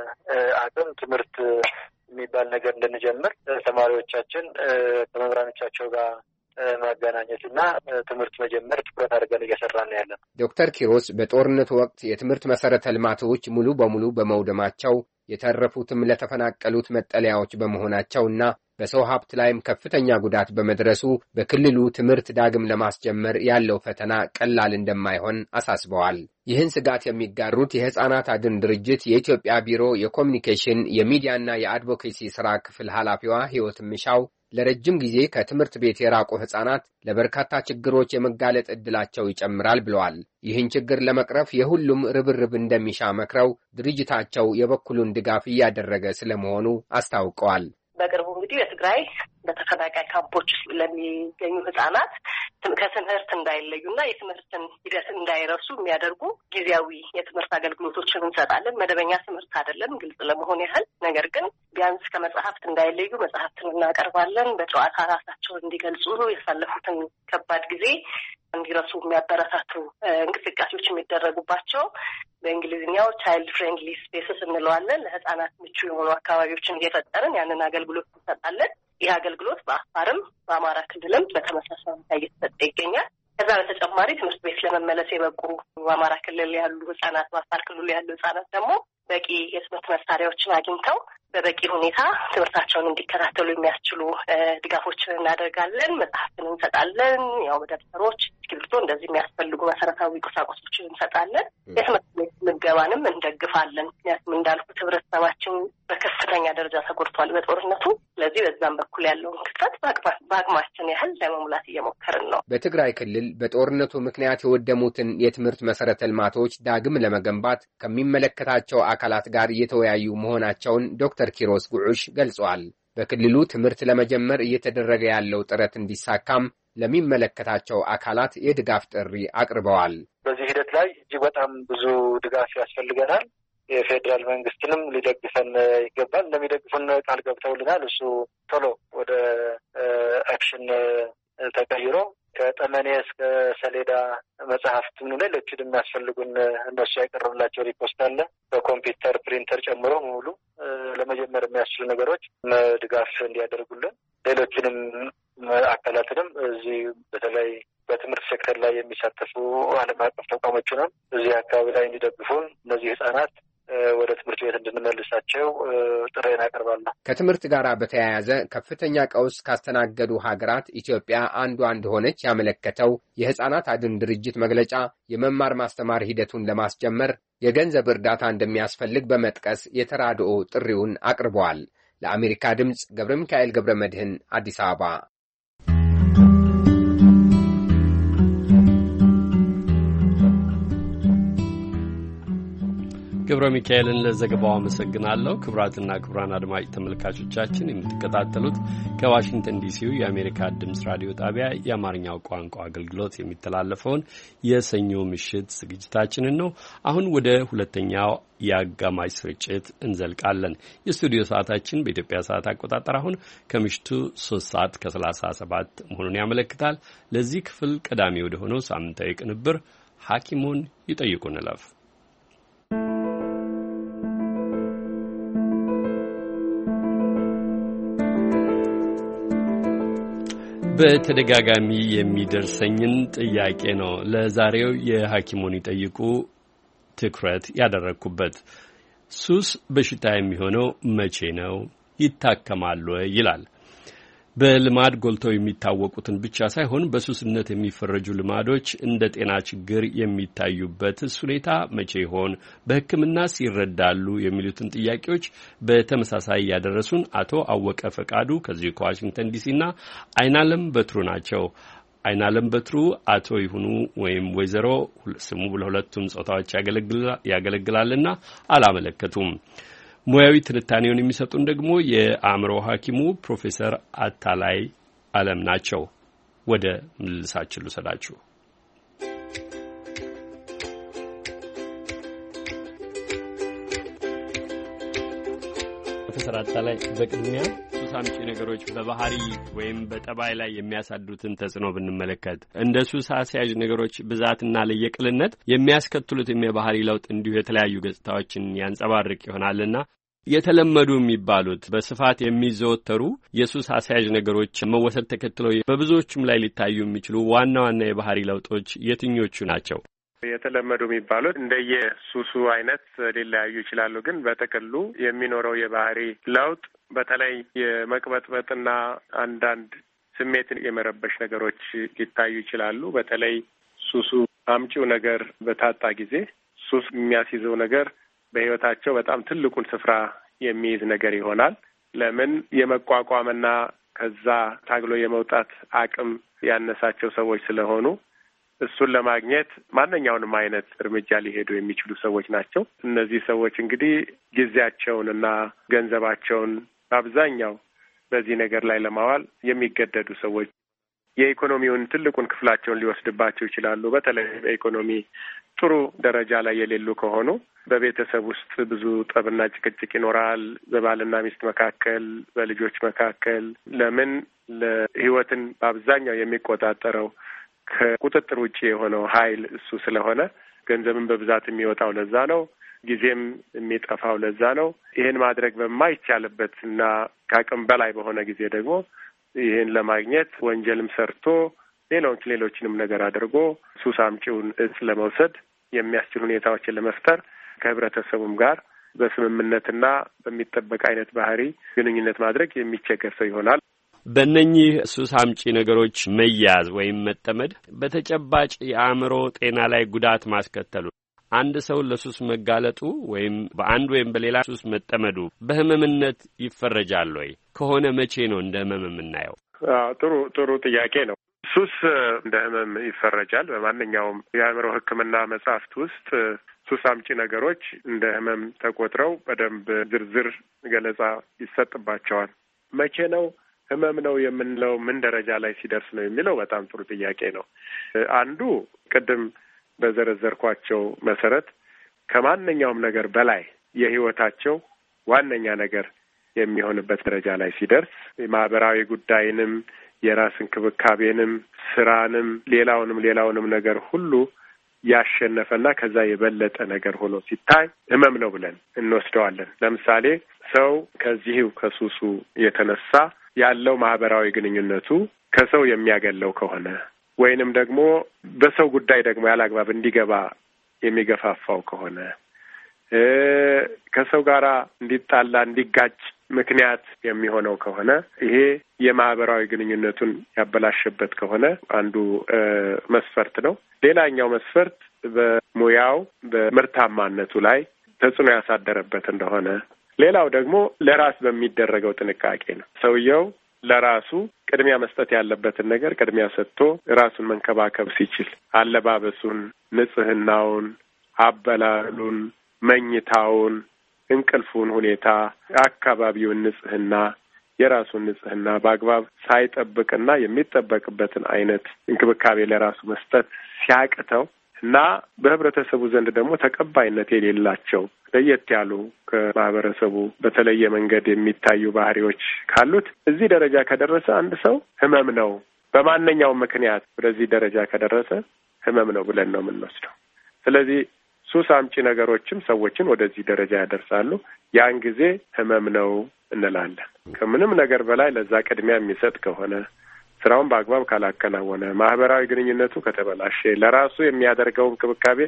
አቅም ትምህርት የሚባል ነገር እንድንጀምር ተማሪዎቻችን ከመምህራኖቻቸው ጋር ማገናኘትና ትምህርት መጀመር ትኩረት አድርገን እየሰራን ያለን። ዶክተር ኪሮስ በጦርነቱ ወቅት የትምህርት መሰረተ ልማቶች ሙሉ በሙሉ በመውደማቸው የተረፉትም ለተፈናቀሉት መጠለያዎች በመሆናቸውና በሰው ሀብት ላይም ከፍተኛ ጉዳት በመድረሱ በክልሉ ትምህርት ዳግም ለማስጀመር ያለው ፈተና ቀላል እንደማይሆን አሳስበዋል። ይህን ስጋት የሚጋሩት የህፃናት አድን ድርጅት የኢትዮጵያ ቢሮ የኮሚኒኬሽን የሚዲያና የአድቮኬሲ ስራ ክፍል ኃላፊዋ ህይወት ምሻው ለረጅም ጊዜ ከትምህርት ቤት የራቁ ህፃናት ለበርካታ ችግሮች የመጋለጥ ዕድላቸው ይጨምራል ብለዋል። ይህን ችግር ለመቅረፍ የሁሉም ርብርብ እንደሚሻ መክረው ድርጅታቸው የበኩሉን ድጋፍ እያደረገ ስለመሆኑ አስታውቀዋል። በቅርቡ እንግዲህ በትግራይ በተፈናቃይ ካምፖች ውስጥ ለሚገኙ ህጻናት ከትምህርት እንዳይለዩና የትምህርትን ሂደት እንዳይረሱ የሚያደርጉ ጊዜያዊ የትምህርት አገልግሎቶችን እንሰጣለን። መደበኛ ትምህርት አይደለም፣ ግልጽ ለመሆን ያህል። ነገር ግን ቢያንስ ከመጽሐፍት እንዳይለዩ መጽሐፍትን እናቀርባለን። በጨዋታ ራሳቸውን እንዲገልጹ ያሳለፉትን ከባድ ጊዜ እንዲረሱ የሚያበረታቱ እንቅስቃሴዎች የሚደረጉባቸው በእንግሊዝኛው ቻይልድ ፍሬንድሊ ስፔስስ እንለዋለን። ለህጻናት ምቹ የሆኑ አካባቢዎችን እየፈጠርን ያንን አገልግሎት እንሰጣለን። ይህ አገልግሎት በአፋርም በአማራ ክልልም በተመሳሳይ ሁኔታ እየተሰጠ ይገኛል። ከዛ በተጨማሪ ትምህርት ቤት ለመመለስ የበቁ በአማራ ክልል ያሉ ህጻናት፣ በአፋር ክልል ያሉ ህጻናት ደግሞ በቂ የትምህርት መሳሪያዎችን አግኝተው በበቂ ሁኔታ ትምህርታቸውን እንዲከታተሉ የሚያስችሉ ድጋፎችን እናደርጋለን። መጽሐፍትን እንሰጣለን። ያው ደብተሮች፣ እስክሪብቶ እንደዚህ የሚያስፈልጉ መሰረታዊ ቁሳቁሶችን እንሰጣለን። የትምህርት ቤት ምገባንም እንደግፋለን። ምክንያቱም እንዳልኩት ህብረተሰባችን በከፍተኛ ደረጃ ተጎድቷል በጦርነቱ። ስለዚህ በዛም በኩል ያለውን ክፍተት በአቅማችን ያህል ለመሙላት እየሞከርን ነው። በትግራይ ክልል በጦርነቱ ምክንያት የወደሙትን የትምህርት መሰረተ ልማቶች ዳግም ለመገንባት ከሚመለከታቸው አካላት ጋር እየተወያዩ መሆናቸውን ዶክተር ኪሮስ ጉዑሽ ገልጸዋል። በክልሉ ትምህርት ለመጀመር እየተደረገ ያለው ጥረት እንዲሳካም ለሚመለከታቸው አካላት የድጋፍ ጥሪ አቅርበዋል። በዚህ ሂደት ላይ እጅግ በጣም ብዙ ድጋፍ ያስፈልገናል። የፌዴራል መንግስትንም ሊደግፈን ይገባል። እንደሚደግፉን ቃል ገብተውልናል። እሱ ቶሎ ወደ አክሽን ተቀይሮ ከጠመኔ እስከ ሰሌዳ መጽሐፍትን ሌሎችን የሚያስፈልጉን እነሱ ያቀረቡላቸው ሪፖስት አለ። በኮምፒውተር ፕሪንተር ጨምሮ ሙሉ ለመጀመር የሚያስችሉ ነገሮች ድጋፍ እንዲያደርጉልን፣ ሌሎችንም አካላትንም እዚህ በተለይ በትምህርት ሴክተር ላይ የሚሳተፉ ዓለም አቀፍ ተቋሞችንም እዚህ አካባቢ ላይ እንዲደግፉን እነዚህ ህጻናት ወደ ትምህርት ቤት እንድንመልሳቸው ጥሬን አቀርባለሁ። ከትምህርት ጋር በተያያዘ ከፍተኛ ቀውስ ካስተናገዱ ሀገራት ኢትዮጵያ አንዷ እንደሆነች ያመለከተው የህፃናት አድን ድርጅት መግለጫ የመማር ማስተማር ሂደቱን ለማስጀመር የገንዘብ እርዳታ እንደሚያስፈልግ በመጥቀስ የተራድኦ ጥሪውን አቅርበዋል። ለአሜሪካ ድምፅ ገብረ ሚካኤል ገብረ መድህን አዲስ አበባ። ገብረ ሚካኤልን ለዘገባው አመሰግናለሁ። ክቡራትና ክቡራን አድማጭ ተመልካቾቻችን የምትከታተሉት ከዋሽንግተን ዲሲው የአሜሪካ ድምፅ ራዲዮ ጣቢያ የአማርኛው ቋንቋ አገልግሎት የሚተላለፈውን የሰኞ ምሽት ዝግጅታችንን ነው። አሁን ወደ ሁለተኛው የአጋማሽ ስርጭት እንዘልቃለን። የስቱዲዮ ሰዓታችን በኢትዮጵያ ሰዓት አቆጣጠር አሁን ከምሽቱ ሶስት ሰዓት ከሰላሳ ሰባት መሆኑን ያመለክታል። ለዚህ ክፍል ቀዳሚ ወደ ሆነው ሳምንታዊ ቅንብር ሐኪሙን ይጠይቁ እንለፍ። በተደጋጋሚ የሚደርሰኝን ጥያቄ ነው ለዛሬው የሐኪሙን ይጠይቁ ትኩረት ያደረኩበት። ሱስ በሽታ የሚሆነው መቼ ነው? ይታከማል ወይ? ይላል። በልማድ ጎልተው የሚታወቁትን ብቻ ሳይሆን በሱስነት የሚፈረጁ ልማዶች እንደ ጤና ችግር የሚታዩበት ሁኔታ መቼ ይሆን? በሕክምናስ ይረዳሉ? የሚሉትን ጥያቄዎች በተመሳሳይ ያደረሱን አቶ አወቀ ፈቃዱ ከዚህ ከዋሽንግተን ዲሲና አይናለም በትሩ ናቸው። አይናለም በትሩ አቶ ይሁኑ ወይም ወይዘሮ ስሙ ለሁለቱም ጾታዎች ያገለግላልና አላመለከቱም። ሙያዊ ትንታኔውን የሚሰጡን ደግሞ የአእምሮ ሐኪሙ ፕሮፌሰር አታላይ አለም ናቸው። ወደ ምልልሳችን ልውሰዳችሁ። ፕሮፌሰር አታላይ በቅድሚያ ሱስ አምጪ ነገሮች በባህሪ ወይም በጠባይ ላይ የሚያሳድሩትን ተጽዕኖ ብንመለከት እንደ ሱስ አስያዥ ነገሮች ብዛትና ለየቅልነት የሚያስከትሉት የባህሪ ለውጥ እንዲሁ የተለያዩ ገጽታዎችን ያንጸባርቅ ይሆናልና የተለመዱ የሚባሉት በስፋት የሚዘወተሩ የሱስ አስያዥ ነገሮች መወሰድ ተከትለው በብዙዎቹም ላይ ሊታዩ የሚችሉ ዋና ዋና የባህሪ ለውጦች የትኞቹ ናቸው? የተለመዱ የሚባሉት እንደየሱሱ አይነት ሊለያዩ ይችላሉ። ግን በጥቅሉ የሚኖረው የባህሪ ለውጥ በተለይ የመቅበጥበጥና አንዳንድ ስሜትን የመረበሽ ነገሮች ሊታዩ ይችላሉ። በተለይ ሱሱ አምጪው ነገር በታጣ ጊዜ ሱስ የሚያስይዘው ነገር በሕይወታቸው በጣም ትልቁን ስፍራ የሚይዝ ነገር ይሆናል። ለምን? የመቋቋምና ከዛ ታግሎ የመውጣት አቅም ያነሳቸው ሰዎች ስለሆኑ እሱን ለማግኘት ማንኛውንም አይነት እርምጃ ሊሄዱ የሚችሉ ሰዎች ናቸው። እነዚህ ሰዎች እንግዲህ ጊዜያቸውንና ገንዘባቸውን በአብዛኛው በዚህ ነገር ላይ ለማዋል የሚገደዱ ሰዎች የኢኮኖሚውን ትልቁን ክፍላቸውን ሊወስድባቸው ይችላሉ። በተለይ በኢኮኖሚ ጥሩ ደረጃ ላይ የሌሉ ከሆኑ በቤተሰብ ውስጥ ብዙ ጠብና ጭቅጭቅ ይኖራል፣ በባልና ሚስት መካከል፣ በልጆች መካከል። ለምን ለህይወትን በአብዛኛው የሚቆጣጠረው ከቁጥጥር ውጪ የሆነው ኃይል እሱ ስለሆነ ገንዘብን በብዛት የሚወጣው ለዛ ነው፣ ጊዜም የሚጠፋው ለዛ ነው። ይሄን ማድረግ በማይቻልበት እና ከአቅም በላይ በሆነ ጊዜ ደግሞ ይሄን ለማግኘት ወንጀልም ሰርቶ ሌሎች ሌሎችንም ነገር አድርጎ ሱስ አምጪውን እጽ ለመውሰድ የሚያስችል ሁኔታዎችን ለመፍጠር ከህብረተሰቡም ጋር በስምምነትና በሚጠበቅ አይነት ባህሪ ግንኙነት ማድረግ የሚቸገር ሰው ይሆናል። በእነኚህ ሱስ አምጪ ነገሮች መያዝ ወይም መጠመድ በተጨባጭ የአእምሮ ጤና ላይ ጉዳት ማስከተሉ አንድ ሰው ለሱስ መጋለጡ ወይም በአንድ ወይም በሌላ ሱስ መጠመዱ በህመምነት ይፈረጃል ወይ? ከሆነ መቼ ነው እንደ ህመም የምናየው? ጥሩ ጥሩ ጥያቄ ነው። ሱስ እንደ ህመም ይፈረጃል። በማንኛውም የአእምሮ ሕክምና መጽሐፍት ውስጥ ሱስ አምጪ ነገሮች እንደ ህመም ተቆጥረው በደንብ ዝርዝር ገለጻ ይሰጥባቸዋል። መቼ ነው ህመም ነው የምንለው? ምን ደረጃ ላይ ሲደርስ ነው የሚለው በጣም ጥሩ ጥያቄ ነው። አንዱ ቅድም በዘረዘርኳቸው መሰረት ከማንኛውም ነገር በላይ የህይወታቸው ዋነኛ ነገር የሚሆንበት ደረጃ ላይ ሲደርስ የማህበራዊ ጉዳይንም የራስ እንክብካቤንም ስራንም ሌላውንም ሌላውንም ነገር ሁሉ ያሸነፈና ከዛ የበለጠ ነገር ሆኖ ሲታይ ህመም ነው ብለን እንወስደዋለን። ለምሳሌ ሰው ከዚሁ ከሱሱ የተነሳ ያለው ማህበራዊ ግንኙነቱ ከሰው የሚያገለው ከሆነ ወይንም ደግሞ በሰው ጉዳይ ደግሞ ያላግባብ እንዲገባ የሚገፋፋው ከሆነ ከሰው ጋራ እንዲጣላ እንዲጋጭ ምክንያት የሚሆነው ከሆነ ይሄ የማህበራዊ ግንኙነቱን ያበላሸበት ከሆነ አንዱ መስፈርት ነው። ሌላኛው መስፈርት በሙያው በምርታማነቱ ላይ ተጽዕኖ ያሳደረበት እንደሆነ፣ ሌላው ደግሞ ለራስ በሚደረገው ጥንቃቄ ነው። ሰውየው ለራሱ ቅድሚያ መስጠት ያለበትን ነገር ቅድሚያ ሰጥቶ ራሱን መንከባከብ ሲችል አለባበሱን፣ ንጽህናውን፣ አበላሉን፣ መኝታውን፣ እንቅልፉን ሁኔታ፣ አካባቢውን ንጽህና፣ የራሱን ንጽህና በአግባብ ሳይጠብቅና የሚጠበቅበትን አይነት እንክብካቤ ለራሱ መስጠት ሲያቅተው እና በህብረተሰቡ ዘንድ ደግሞ ተቀባይነት የሌላቸው ለየት ያሉ ከማህበረሰቡ በተለየ መንገድ የሚታዩ ባህሪዎች ካሉት እዚህ ደረጃ ከደረሰ አንድ ሰው ህመም ነው። በማንኛውም ምክንያት ወደዚህ ደረጃ ከደረሰ ህመም ነው ብለን ነው የምንወስደው። ስለዚህ ሱስ አምጪ ነገሮችም ሰዎችን ወደዚህ ደረጃ ያደርሳሉ። ያን ጊዜ ህመም ነው እንላለን። ከምንም ነገር በላይ ለዛ ቅድሚያ የሚሰጥ ከሆነ፣ ስራውን በአግባብ ካላከናወነ፣ ማህበራዊ ግንኙነቱ ከተበላሸ፣ ለራሱ የሚያደርገው እንክብካቤ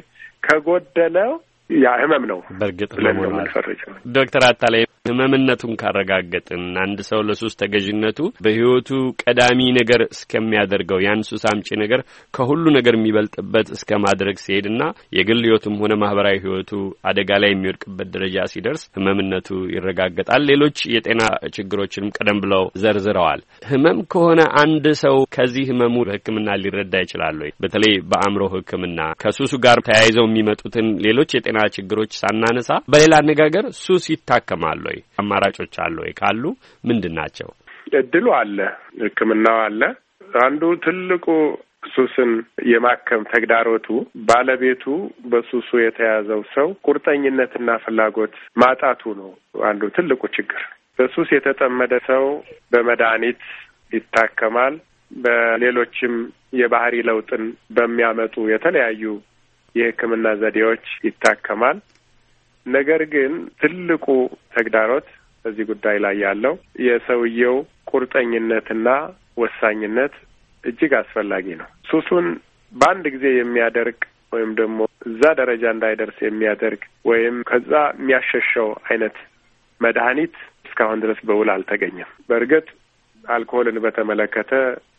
ከጎደለው ያ ህመም ነው። በእርግጥ ነው ዶክተር አታላይ ህመምነቱን ካረጋገጥን አንድ ሰው ለሱስ ተገዥነቱ በህይወቱ ቀዳሚ ነገር እስከሚያደርገው ያን ሱስ አምጪ ነገር ከሁሉ ነገር የሚበልጥበት እስከ ማድረግ ሲሄድና የግል ህይወቱም ሆነ ማህበራዊ ህይወቱ አደጋ ላይ የሚወድቅበት ደረጃ ሲደርስ ህመምነቱ ይረጋገጣል። ሌሎች የጤና ችግሮችንም ቀደም ብለው ዘርዝረዋል። ህመም ከሆነ አንድ ሰው ከዚህ ህመሙ ሕክምና ሊረዳ ይችላል ወይ? በተለይ በአእምሮ ሕክምና ከሱሱ ጋር ተያይዘው የሚመጡትን ሌሎች የጤና ችግሮች ሳናነሳ በሌላ አነጋገር ሱስ ይታከማል ወይ? አማራጮች አሉ ወይ? ካሉ ምንድን ናቸው? እድሉ አለ፣ ሕክምናው አለ። አንዱ ትልቁ ሱስን የማከም ተግዳሮቱ ባለቤቱ በሱሱ የተያዘው ሰው ቁርጠኝነትና ፍላጎት ማጣቱ ነው። አንዱ ትልቁ ችግር። በሱስ የተጠመደ ሰው በመድኃኒት ይታከማል፣ በሌሎችም የባህሪ ለውጥን በሚያመጡ የተለያዩ የሕክምና ዘዴዎች ይታከማል። ነገር ግን ትልቁ ተግዳሮት በዚህ ጉዳይ ላይ ያለው የሰውየው ቁርጠኝነትና ወሳኝነት እጅግ አስፈላጊ ነው። ሱሱን በአንድ ጊዜ የሚያደርግ ወይም ደግሞ እዛ ደረጃ እንዳይደርስ የሚያደርግ ወይም ከዛ የሚያሸሸው አይነት መድኃኒት እስካሁን ድረስ በውል አልተገኘም። በእርግጥ አልኮሆልን በተመለከተ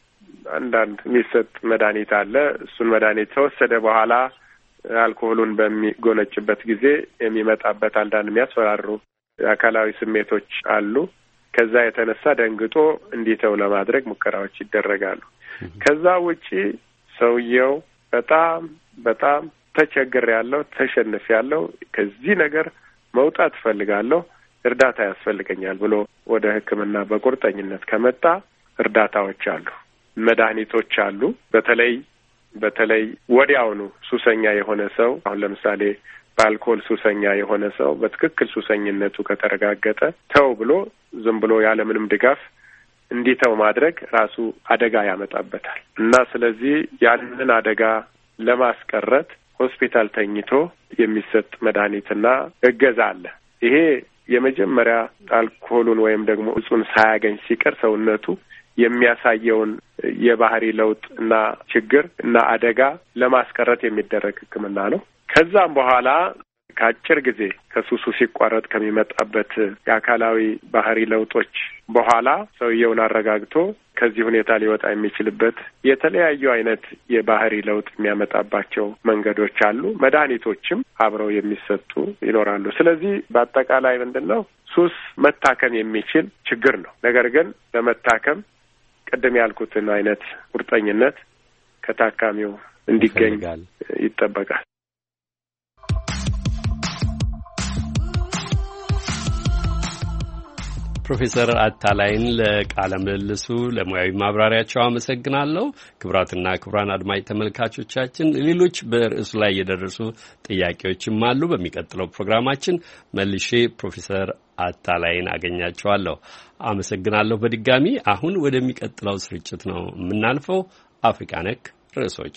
አንዳንድ የሚሰጥ መድኃኒት አለ። እሱን መድኃኒት ተወሰደ በኋላ አልኮሆሉን በሚጎነጭበት ጊዜ የሚመጣበት አንዳንድ የሚያስፈራሩ አካላዊ ስሜቶች አሉ። ከዛ የተነሳ ደንግጦ እንዲተው ለማድረግ ሙከራዎች ይደረጋሉ። ከዛ ውጪ ሰውየው በጣም በጣም ተቸግሬያለሁ፣ ተሸንፌያለሁ፣ ከዚህ ነገር መውጣት እፈልጋለሁ፣ እርዳታ ያስፈልገኛል ብሎ ወደ ሕክምና በቁርጠኝነት ከመጣ እርዳታዎች አሉ፣ መድኃኒቶች አሉ። በተለይ በተለይ ወዲያውኑ ሱሰኛ የሆነ ሰው አሁን ለምሳሌ በአልኮል ሱሰኛ የሆነ ሰው በትክክል ሱሰኝነቱ ከተረጋገጠ ተው ብሎ ዝም ብሎ ያለምንም ድጋፍ እንዲተው ማድረግ ራሱ አደጋ ያመጣበታል እና ስለዚህ ያንን አደጋ ለማስቀረት ሆስፒታል ተኝቶ የሚሰጥ መድኃኒትና እገዛ አለ። ይሄ የመጀመሪያ አልኮሉን ወይም ደግሞ እጹን ሳያገኝ ሲቀር ሰውነቱ የሚያሳየውን የባህሪ ለውጥ እና ችግር እና አደጋ ለማስቀረት የሚደረግ ሕክምና ነው። ከዛም በኋላ ከአጭር ጊዜ ከሱሱ ሲቋረጥ ከሚመጣበት የአካላዊ ባህሪ ለውጦች በኋላ ሰውየውን አረጋግቶ ከዚህ ሁኔታ ሊወጣ የሚችልበት የተለያዩ አይነት የባህሪ ለውጥ የሚያመጣባቸው መንገዶች አሉ። መድኃኒቶችም አብረው የሚሰጡ ይኖራሉ። ስለዚህ በአጠቃላይ ምንድን ነው ሱስ መታከም የሚችል ችግር ነው። ነገር ግን ለመታከም ቅድም ያልኩትን አይነት ቁርጠኝነት ከታካሚው እንዲገኝ ይጠበቃል። ፕሮፌሰር አታላይን ለቃለ ምልልሱ ለሙያዊ ማብራሪያቸው አመሰግናለሁ። ክቡራትና ክቡራን አድማጭ ተመልካቾቻችን ሌሎች በርዕሱ ላይ የደረሱ ጥያቄዎችም አሉ። በሚቀጥለው ፕሮግራማችን መልሼ ፕሮፌሰር አታላይን አገኛቸዋለሁ። አመሰግናለሁ በድጋሚ። አሁን ወደሚቀጥለው ስርጭት ነው የምናልፈው። አፍሪካ ነክ ርዕሶች።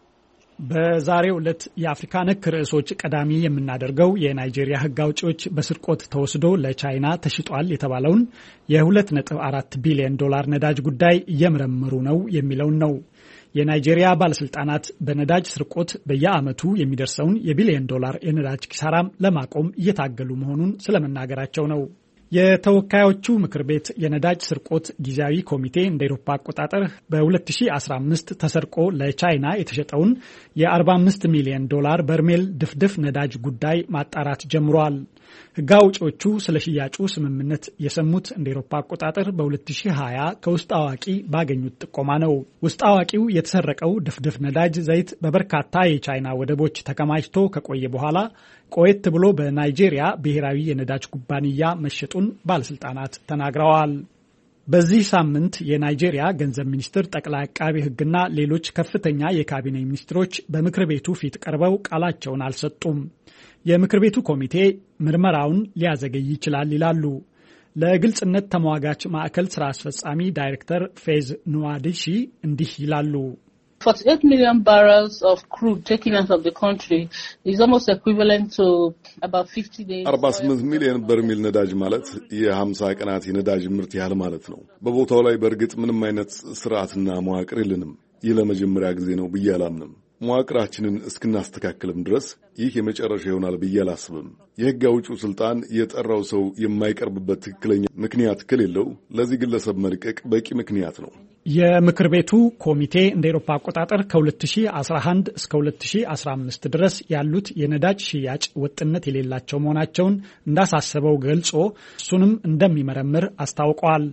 በዛሬው ዕለት የአፍሪካ ነክ ርዕሶች ቀዳሚ የምናደርገው የናይጄሪያ ሕግ አውጪዎች በስርቆት ተወስዶ ለቻይና ተሽጧል የተባለውን የሁለት ነጥብ አራት ቢሊዮን ዶላር ነዳጅ ጉዳይ እየመረመሩ ነው የሚለውን ነው። የናይጄሪያ ባለስልጣናት በነዳጅ ስርቆት በየዓመቱ የሚደርሰውን የቢሊዮን ዶላር የነዳጅ ኪሳራም ለማቆም እየታገሉ መሆኑን ስለመናገራቸው ነው። የተወካዮቹ ምክር ቤት የነዳጅ ስርቆት ጊዜያዊ ኮሚቴ እንደ ኤሮፓ አቆጣጠር በሁለት ሺህ አስራ አምስት ተሰርቆ ለቻይና የተሸጠውን የአርባ አምስት ሚሊዮን ዶላር በርሜል ድፍድፍ ነዳጅ ጉዳይ ማጣራት ጀምሯል። ሕግ አውጪዎቹ ስለ ሽያጩ ስምምነት የሰሙት እንደ ኤሮፓ አቆጣጠር በሁለት ሺህ ሀያ ከውስጥ አዋቂ ባገኙት ጥቆማ ነው። ውስጥ አዋቂው የተሰረቀው ድፍድፍ ነዳጅ ዘይት በበርካታ የቻይና ወደቦች ተከማችቶ ከቆየ በኋላ ቆየት ብሎ በናይጄሪያ ብሔራዊ የነዳጅ ኩባንያ መሸጡን ባለስልጣናት ተናግረዋል። በዚህ ሳምንት የናይጄሪያ ገንዘብ ሚኒስትር፣ ጠቅላይ አቃቢ ሕግና ሌሎች ከፍተኛ የካቢኔ ሚኒስትሮች በምክር ቤቱ ፊት ቀርበው ቃላቸውን አልሰጡም። የምክር ቤቱ ኮሚቴ ምርመራውን ሊያዘገይ ይችላል ይላሉ። ለግልጽነት ተሟጋች ማዕከል ስራ አስፈጻሚ ዳይሬክተር ፌዝ ኑዋዲሺ እንዲህ ይላሉ። forty-eight million barrels of crude taken out of the country is almost equivalent to about fifty days. አርባ ስምንት ሚሊዮን በርሜል ነዳጅ ማለት የሀምሳ ቀናት የነዳጅ ምርት ያህል ማለት ነው። በቦታው ላይ በእርግጥ ምንም አይነት ስርዓትና መዋቅር የለንም። ይህ ለመጀመሪያ ጊዜ ነው ብዬ አላምንም። መዋቅራችንን እስክናስተካክልም ድረስ ይህ የመጨረሻ ይሆናል ብዬ አላስብም። የሕግ አውጪው ስልጣን የጠራው ሰው የማይቀርብበት ትክክለኛ ምክንያት ከሌለው ለዚህ ግለሰብ መልቀቅ በቂ ምክንያት ነው። የምክር ቤቱ ኮሚቴ እንደ ኤሮፓ አቆጣጠር ከሁለት ሺህ አስራ አንድ እስከ ሁለት ሺህ አስራ አምስት ድረስ ያሉት የነዳጅ ሽያጭ ወጥነት የሌላቸው መሆናቸውን እንዳሳሰበው ገልጾ እሱንም እንደሚመረምር አስታውቋል።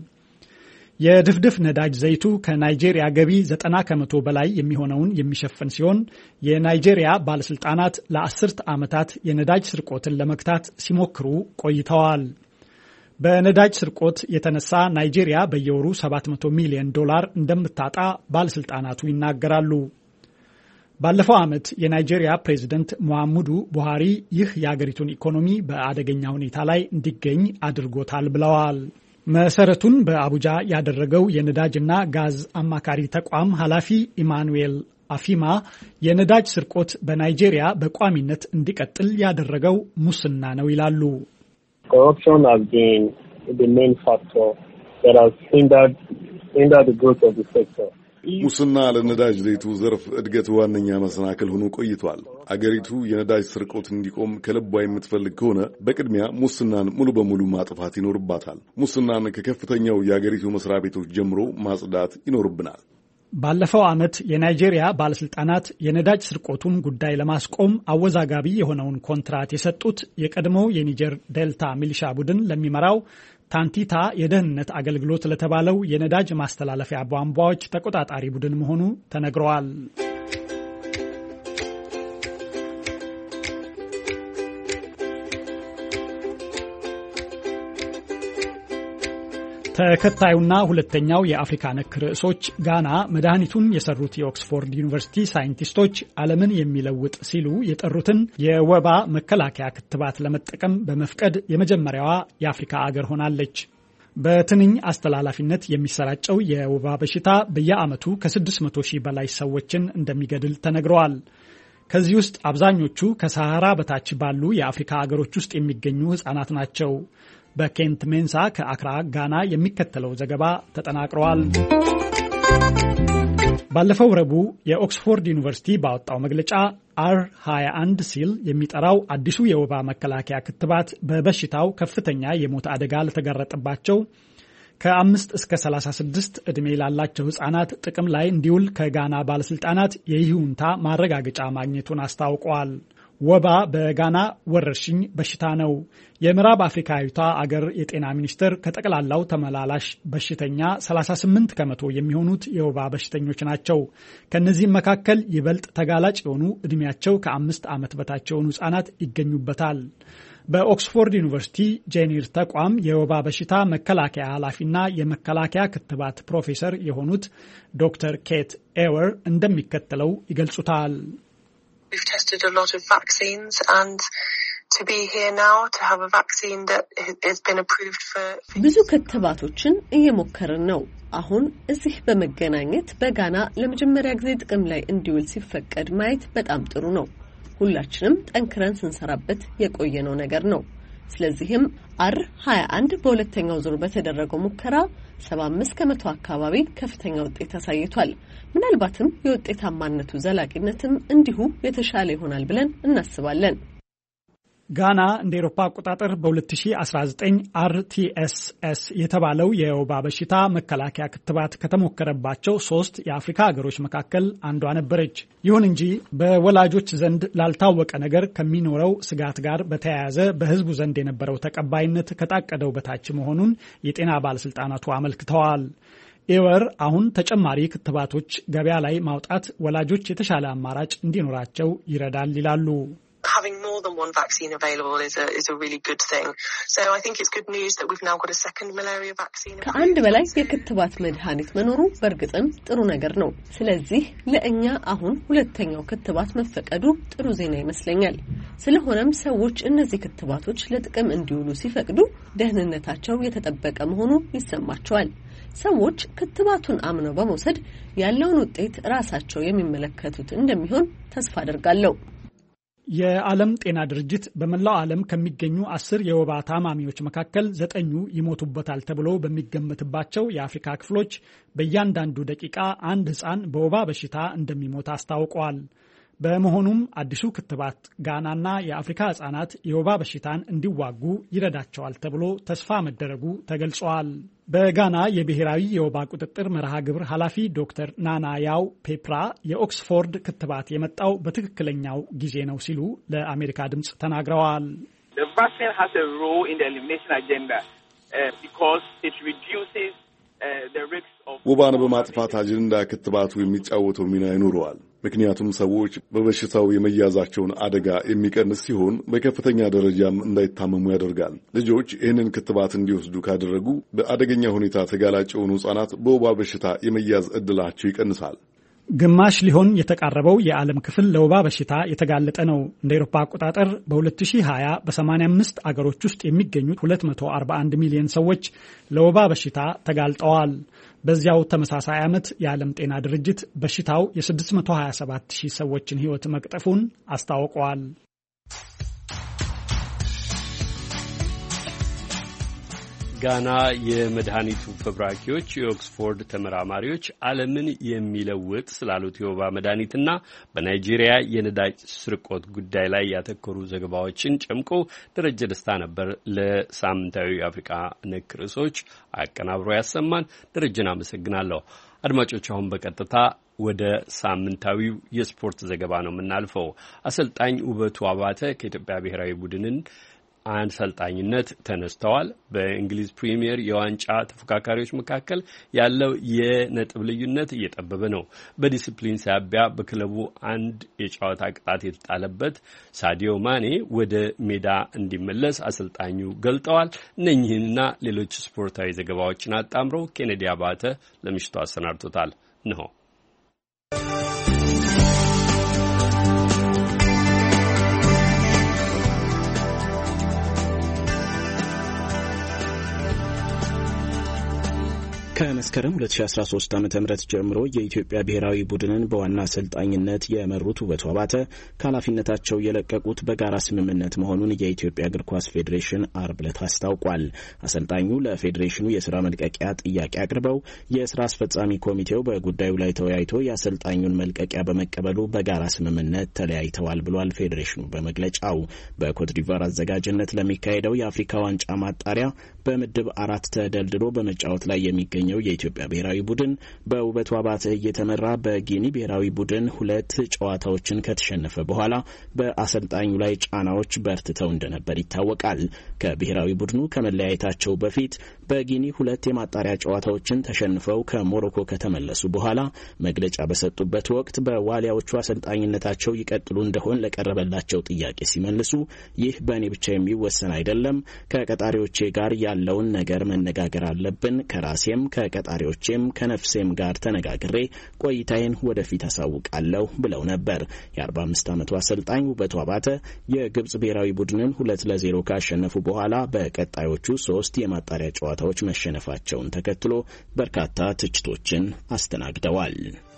የድፍድፍ ነዳጅ ዘይቱ ከናይጄሪያ ገቢ ዘጠና ከመቶ በላይ የሚሆነውን የሚሸፍን ሲሆን የናይጄሪያ ባለስልጣናት ለአስርት ዓመታት የነዳጅ ስርቆትን ለመግታት ሲሞክሩ ቆይተዋል። በነዳጅ ስርቆት የተነሳ ናይጄሪያ በየወሩ ሰባት መቶ ሚሊዮን ዶላር እንደምታጣ ባለስልጣናቱ ይናገራሉ። ባለፈው ዓመት የናይጄሪያ ፕሬዝደንት ሙሐመዱ ቡሃሪ ይህ የአገሪቱን ኢኮኖሚ በአደገኛ ሁኔታ ላይ እንዲገኝ አድርጎታል ብለዋል። መሰረቱን በአቡጃ ያደረገው የነዳጅና ጋዝ አማካሪ ተቋም ኃላፊ ኢማኑኤል አፊማ የነዳጅ ስርቆት በናይጄሪያ በቋሚነት እንዲቀጥል ያደረገው ሙስና ነው ይላሉ። Corruption has been the main factor that has hindered, hindered the growth of the sector. ሙስና ለነዳጅ ዘይቱ ዘርፍ እድገት ዋነኛ መሰናክል ሆኖ ቆይቷል። አገሪቱ የነዳጅ ስርቆት እንዲቆም ከልቧ የምትፈልግ ከሆነ በቅድሚያ ሙስናን ሙሉ በሙሉ ማጥፋት ይኖርባታል። ሙስናን ከከፍተኛው የአገሪቱ መስሪያ ቤቶች ጀምሮ ማጽዳት ይኖርብናል። ባለፈው ዓመት የናይጄሪያ ባለስልጣናት የነዳጅ ስርቆቱን ጉዳይ ለማስቆም አወዛጋቢ የሆነውን ኮንትራት የሰጡት የቀድሞው የኒጀር ዴልታ ሚሊሻ ቡድን ለሚመራው ታንቲታ የደህንነት አገልግሎት ለተባለው የነዳጅ ማስተላለፊያ ቧንቧዎች ተቆጣጣሪ ቡድን መሆኑ ተነግረዋል። ተከታዩና ሁለተኛው የአፍሪካ ነክ ርዕሶች ጋና መድኃኒቱን የሰሩት የኦክስፎርድ ዩኒቨርሲቲ ሳይንቲስቶች ዓለምን የሚለውጥ ሲሉ የጠሩትን የወባ መከላከያ ክትባት ለመጠቀም በመፍቀድ የመጀመሪያዋ የአፍሪካ አገር ሆናለች። በትንኝ አስተላላፊነት የሚሰራጨው የወባ በሽታ በየዓመቱ ከስድስት መቶ ሺህ በላይ ሰዎችን እንደሚገድል ተነግረዋል። ከዚህ ውስጥ አብዛኞቹ ከሰሃራ በታች ባሉ የአፍሪካ አገሮች ውስጥ የሚገኙ ህጻናት ናቸው። በኬንት ሜንሳ ከአክራ ጋና የሚከተለው ዘገባ ተጠናቅሯል። ባለፈው ረቡዕ የኦክስፎርድ ዩኒቨርሲቲ ባወጣው መግለጫ አር ሃያ አንድ ሲል የሚጠራው አዲሱ የወባ መከላከያ ክትባት በበሽታው ከፍተኛ የሞት አደጋ ለተጋረጠባቸው ከአምስት እስከ ሰላሳ ስድስት ዕድሜ ላላቸው ህጻናት ጥቅም ላይ እንዲውል ከጋና ባለስልጣናት የይሁንታ ማረጋገጫ ማግኘቱን አስታውቀዋል። ወባ በጋና ወረርሽኝ በሽታ ነው። የምዕራብ አፍሪካዊቷ አገር የጤና ሚኒስቴር ከጠቅላላው ተመላላሽ በሽተኛ ሰላሳ ስምንት ከመቶ የሚሆኑት የወባ በሽተኞች ናቸው። ከነዚህም መካከል ይበልጥ ተጋላጭ የሆኑ እድሜያቸው ከአምስት ዓመት በታች የሆኑ ህጻናት ይገኙበታል። በኦክስፎርድ ዩኒቨርሲቲ ጄኒር ተቋም የወባ በሽታ መከላከያ ኃላፊና የመከላከያ ክትባት ፕሮፌሰር የሆኑት ዶክተር ኬት ኤወር እንደሚከተለው ይገልጹታል። We've tested a lot of vaccines, and to be here now to have a vaccine that has been approved for ብዙ ክትባቶችን እየሞከርን ነው። አሁን እዚህ በመገናኘት በጋና ለመጀመሪያ ጊዜ ጥቅም ላይ እንዲውል ሲፈቀድ ማየት በጣም ጥሩ ነው። ሁላችንም ጠንክረን ስንሰራበት የቆየነው ነገር ነው። ስለዚህም አር ሃያ አንድ በሁለተኛው ዙር በተደረገው ሙከራ ሰባ አምስት ከመቶ አካባቢ ከፍተኛ ውጤት አሳይቷል። ምናልባትም የውጤታማነቱ ዘላቂነትም እንዲሁ የተሻለ ይሆናል ብለን እናስባለን። ጋና እንደ አውሮፓ አቆጣጠር በ2019 አር ቲ ኤስ ኤስ የተባለው የወባ በሽታ መከላከያ ክትባት ከተሞከረባቸው ሶስት የአፍሪካ ሀገሮች መካከል አንዷ ነበረች። ይሁን እንጂ በወላጆች ዘንድ ላልታወቀ ነገር ከሚኖረው ስጋት ጋር በተያያዘ በሕዝቡ ዘንድ የነበረው ተቀባይነት ከታቀደው በታች መሆኑን የጤና ባለስልጣናቱ አመልክተዋል። ኤወር አሁን ተጨማሪ ክትባቶች ገበያ ላይ ማውጣት ወላጆች የተሻለ አማራጭ እንዲኖራቸው ይረዳል ይላሉ። Having more than one vaccine available is a is a really good thing. So I think it's good news that we've now got a second malaria vaccine. ከአንድ በላይ የክትባት መድኃኒት መኖሩ በእርግጥም ጥሩ ነገር ነው። ስለዚህ ለእኛ አሁን ሁለተኛው ክትባት መፈቀዱ ጥሩ ዜና ይመስለኛል። ስለሆነም ሰዎች እነዚህ ክትባቶች ለጥቅም እንዲውሉ ሲፈቅዱ ደህንነታቸው የተጠበቀ መሆኑ ይሰማቸዋል። ሰዎች ክትባቱን አምነው በመውሰድ ያለውን ውጤት ራሳቸው የሚመለከቱት እንደሚሆን ተስፋ አደርጋለሁ። የዓለም ጤና ድርጅት በመላው ዓለም ከሚገኙ አስር የወባ ታማሚዎች መካከል ዘጠኙ ይሞቱበታል ተብሎ በሚገመትባቸው የአፍሪካ ክፍሎች በእያንዳንዱ ደቂቃ አንድ ህፃን በወባ በሽታ እንደሚሞት አስታውቀዋል። በመሆኑም አዲሱ ክትባት ጋናና የአፍሪካ ህጻናት የወባ በሽታን እንዲዋጉ ይረዳቸዋል ተብሎ ተስፋ መደረጉ ተገልጿል። በጋና የብሔራዊ የወባ ቁጥጥር መርሃ ግብር ኃላፊ ዶክተር ናና ያው ፔፕራ የኦክስፎርድ ክትባት የመጣው በትክክለኛው ጊዜ ነው ሲሉ ለአሜሪካ ድምጽ ተናግረዋል። The vaccine has a role in the elimination agenda uh, because it reduces ወባን በማጥፋት አጀንዳ ክትባቱ የሚጫወተው ሚና ይኖረዋል። ምክንያቱም ሰዎች በበሽታው የመያዛቸውን አደጋ የሚቀንስ ሲሆን በከፍተኛ ደረጃም እንዳይታመሙ ያደርጋል። ልጆች ይህንን ክትባት እንዲወስዱ ካደረጉ በአደገኛ ሁኔታ ተጋላጭ የሆኑ ህጻናት በወባ በሽታ የመያዝ ዕድላቸው ይቀንሳል። ግማሽ ሊሆን የተቃረበው የዓለም ክፍል ለወባ በሽታ የተጋለጠ ነው። እንደ አውሮፓ አቆጣጠር በ2020 በ85 አገሮች ውስጥ የሚገኙ ሁለት መቶ አርባ አንድ ሚሊዮን ሰዎች ለወባ በሽታ ተጋልጠዋል። በዚያው ተመሳሳይ ዓመት የዓለም ጤና ድርጅት በሽታው የ627 ሺህ ሰዎችን ሕይወት መቅጠፉን አስታውቋል። ጋና የመድኃኒቱ ፈብራኪዎች የኦክስፎርድ ተመራማሪዎች ዓለምን የሚለውጥ ስላሉት የወባ መድኃኒትና በናይጄሪያ የነዳጅ ስርቆት ጉዳይ ላይ ያተኮሩ ዘገባዎችን ጨምቆ ደረጀ ደስታ ነበር ለሳምንታዊ የአፍሪካ ነክ ርዕሶች አቀናብሮ ያሰማን። ደረጀን አመሰግናለሁ። አድማጮች አሁን በቀጥታ ወደ ሳምንታዊው የስፖርት ዘገባ ነው የምናልፈው። አሰልጣኝ ውበቱ አባተ ከኢትዮጵያ ብሔራዊ ቡድንን አሰልጣኝነት ተነስተዋል። በእንግሊዝ ፕሪሚየር የዋንጫ ተፎካካሪዎች መካከል ያለው የነጥብ ልዩነት እየጠበበ ነው። በዲሲፕሊን ሳቢያ በክለቡ አንድ የጨዋታ ቅጣት የተጣለበት ሳዲዮ ማኔ ወደ ሜዳ እንዲመለስ አሰልጣኙ ገልጠዋል። እነኚህንና ሌሎች ስፖርታዊ ዘገባዎችን አጣምሮ ኬኔዲ አባተ ለምሽቱ አሰናድቶታል ነው። ከመስከረም ሁለት ሺህ አስራ ሶስት ዓመተ ምህረት ጀምሮ የኢትዮጵያ ብሔራዊ ቡድንን በዋና አሰልጣኝነት የመሩት ውበቱ አባተ ከኃላፊነታቸው የለቀቁት በጋራ ስምምነት መሆኑን የኢትዮጵያ እግር ኳስ ፌዴሬሽን አርብ ዕለት አስታውቋል። አሰልጣኙ ለፌዴሬሽኑ የስራ መልቀቂያ ጥያቄ አቅርበው የስራ አስፈጻሚ ኮሚቴው በጉዳዩ ላይ ተወያይቶ የአሰልጣኙን መልቀቂያ በመቀበሉ በጋራ ስምምነት ተለያይተዋል ብሏል። ፌዴሬሽኑ በመግለጫው በኮት ዲቫር አዘጋጅነት ለሚካሄደው የአፍሪካ ዋንጫ ማጣሪያ በምድብ አራት ተደልድሎ በመጫወት ላይ የሚገኘው የኢትዮጵያ ብሔራዊ ቡድን በውበቱ አባተ እየተመራ በጊኒ ብሔራዊ ቡድን ሁለት ጨዋታዎችን ከተሸነፈ በኋላ በአሰልጣኙ ላይ ጫናዎች በርትተው እንደነበር ይታወቃል። ከብሔራዊ ቡድኑ ከመለያየታቸው በፊት በጊኒ ሁለት የማጣሪያ ጨዋታዎችን ተሸንፈው ከሞሮኮ ከተመለሱ በኋላ መግለጫ በሰጡበት ወቅት በዋሊያዎቹ አሰልጣኝነታቸው ይቀጥሉ እንደሆን ለቀረበላቸው ጥያቄ ሲመልሱ ይህ በእኔ ብቻ የሚወሰን አይደለም፣ ከቀጣሪዎቼ ጋር ያለውን ነገር መነጋገር አለብን፣ ከራሴም ከቀጣሪዎቼም ከነፍሴም ጋር ተነጋግሬ ቆይታዬን ወደፊት አሳውቃለሁ ብለው ነበር። የአርባ አምስት ዓመቱ አሰልጣኝ ውበቱ አባተ የግብጽ ብሔራዊ ቡድንን ሁለት ለዜሮ ካሸነፉ በኋላ በቀጣዮቹ ሶስት የማጣሪያ ጨዋታዎች መሸነፋቸውን ተከትሎ በርካታ ትችቶችን አስተናግደዋል።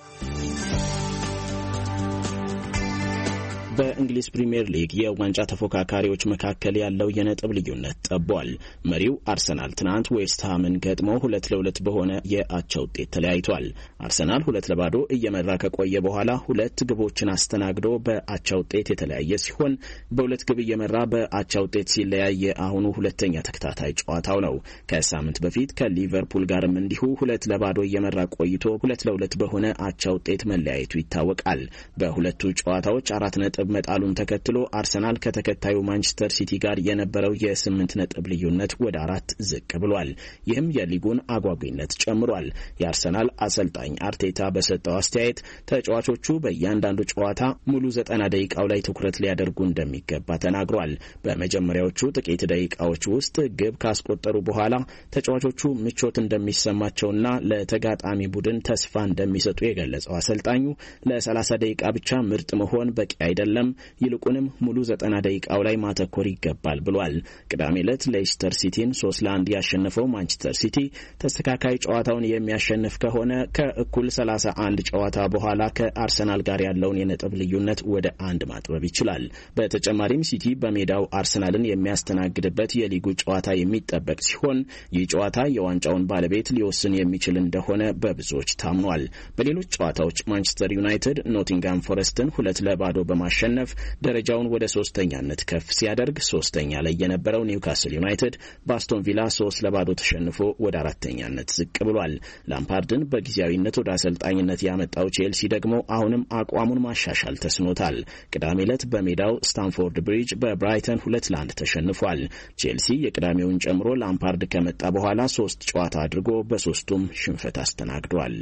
በእንግሊዝ ፕሪሚየር ሊግ የዋንጫ ተፎካካሪዎች መካከል ያለው የነጥብ ልዩነት ጠቧል። መሪው አርሰናል ትናንት ዌስትሃምን ገጥሞ ሁለት ለሁለት በሆነ የአቻ ውጤት ተለያይቷል። አርሰናል ሁለት ለባዶ እየመራ ከቆየ በኋላ ሁለት ግቦችን አስተናግዶ በአቻ ውጤት የተለያየ ሲሆን በሁለት ግብ እየመራ በአቻ ውጤት ሲለያየ አሁኑ ሁለተኛ ተከታታይ ጨዋታው ነው። ከሳምንት በፊት ከሊቨርፑል ጋርም እንዲሁ ሁለት ለባዶ እየመራ ቆይቶ ሁለት ለሁለት በሆነ አቻ ውጤት መለያየቱ ይታወቃል። በሁለቱ ጨዋታዎች አራት ነጥብ መጣሉን ተከትሎ አርሰናል ከተከታዩ ማንቸስተር ሲቲ ጋር የነበረው የስምንት ነጥብ ልዩነት ወደ አራት ዝቅ ብሏል። ይህም የሊጉን አጓጊነት ጨምሯል። የአርሰናል አሰልጣኝ አርቴታ በሰጠው አስተያየት ተጫዋቾቹ በእያንዳንዱ ጨዋታ ሙሉ ዘጠና ደቂቃው ላይ ትኩረት ሊያደርጉ እንደሚገባ ተናግሯል። በመጀመሪያዎቹ ጥቂት ደቂቃዎች ውስጥ ግብ ካስቆጠሩ በኋላ ተጫዋቾቹ ምቾት እንደሚሰማቸውና ለተጋጣሚ ቡድን ተስፋ እንደሚሰጡ የገለጸው አሰልጣኙ ለሰላሳ ደቂቃ ብቻ ምርጥ መሆን በቂ አይደለም፣ ይልቁንም ሙሉ ዘጠና ደቂቃው ላይ ማተኮር ይገባል ብሏል። ቅዳሜ ዕለት ሌስተር ሲቲን ሶስት ለአንድ ያሸነፈው ማንቸስተር ሲቲ ተስተካካይ ጨዋታውን የሚያሸንፍ ከሆነ ከእኩል ሰላሳ አንድ ጨዋታ በኋላ ከአርሰናል ጋር ያለውን የነጥብ ልዩነት ወደ አንድ ማጥበብ ይችላል። በተጨማሪም ሲቲ በሜዳው አርሰናልን የሚያስተናግድበት የሊጉ ጨዋታ የሚጠበቅ ሲሆን ይህ ጨዋታ የዋንጫውን ባለቤት ሊወስን የሚችል እንደሆነ በብዙዎች ታምኗል። በሌሎች ጨዋታዎች ማንቸስተር ዩናይትድ ኖቲንጋም ፎረስትን ሁለት ለባዶ በማሸነፍ ደረጃውን ወደ ሶስተኛነት ከፍ ሲያደርግ ሶስተኛ ላይ የነበረው ኒውካስል ዩናይትድ በአስቶን ቪላ ሶስት ለባዶ ተሸንፎ ወደ አራተኛነት ዝቅ ብሏል። ላምፓርድን በጊዜያዊነት ወደ አሰልጣኝነት ያመጣው ቼልሲ ደግሞ አሁንም አቋሙን ማሻሻል ተስኖታል። ቅዳሜ ዕለት በሜዳው ስታንፎርድ ብሪጅ በብራይተን ሁለት ለአንድ ተሸንፏል። ቼልሲ የቅዳሜውን ጨምሮ ላምፓርድ ከመጣ በኋላ ሶስት ጨዋታ አድርጎ በሶስቱም ሽንፈት አስተናግዷል።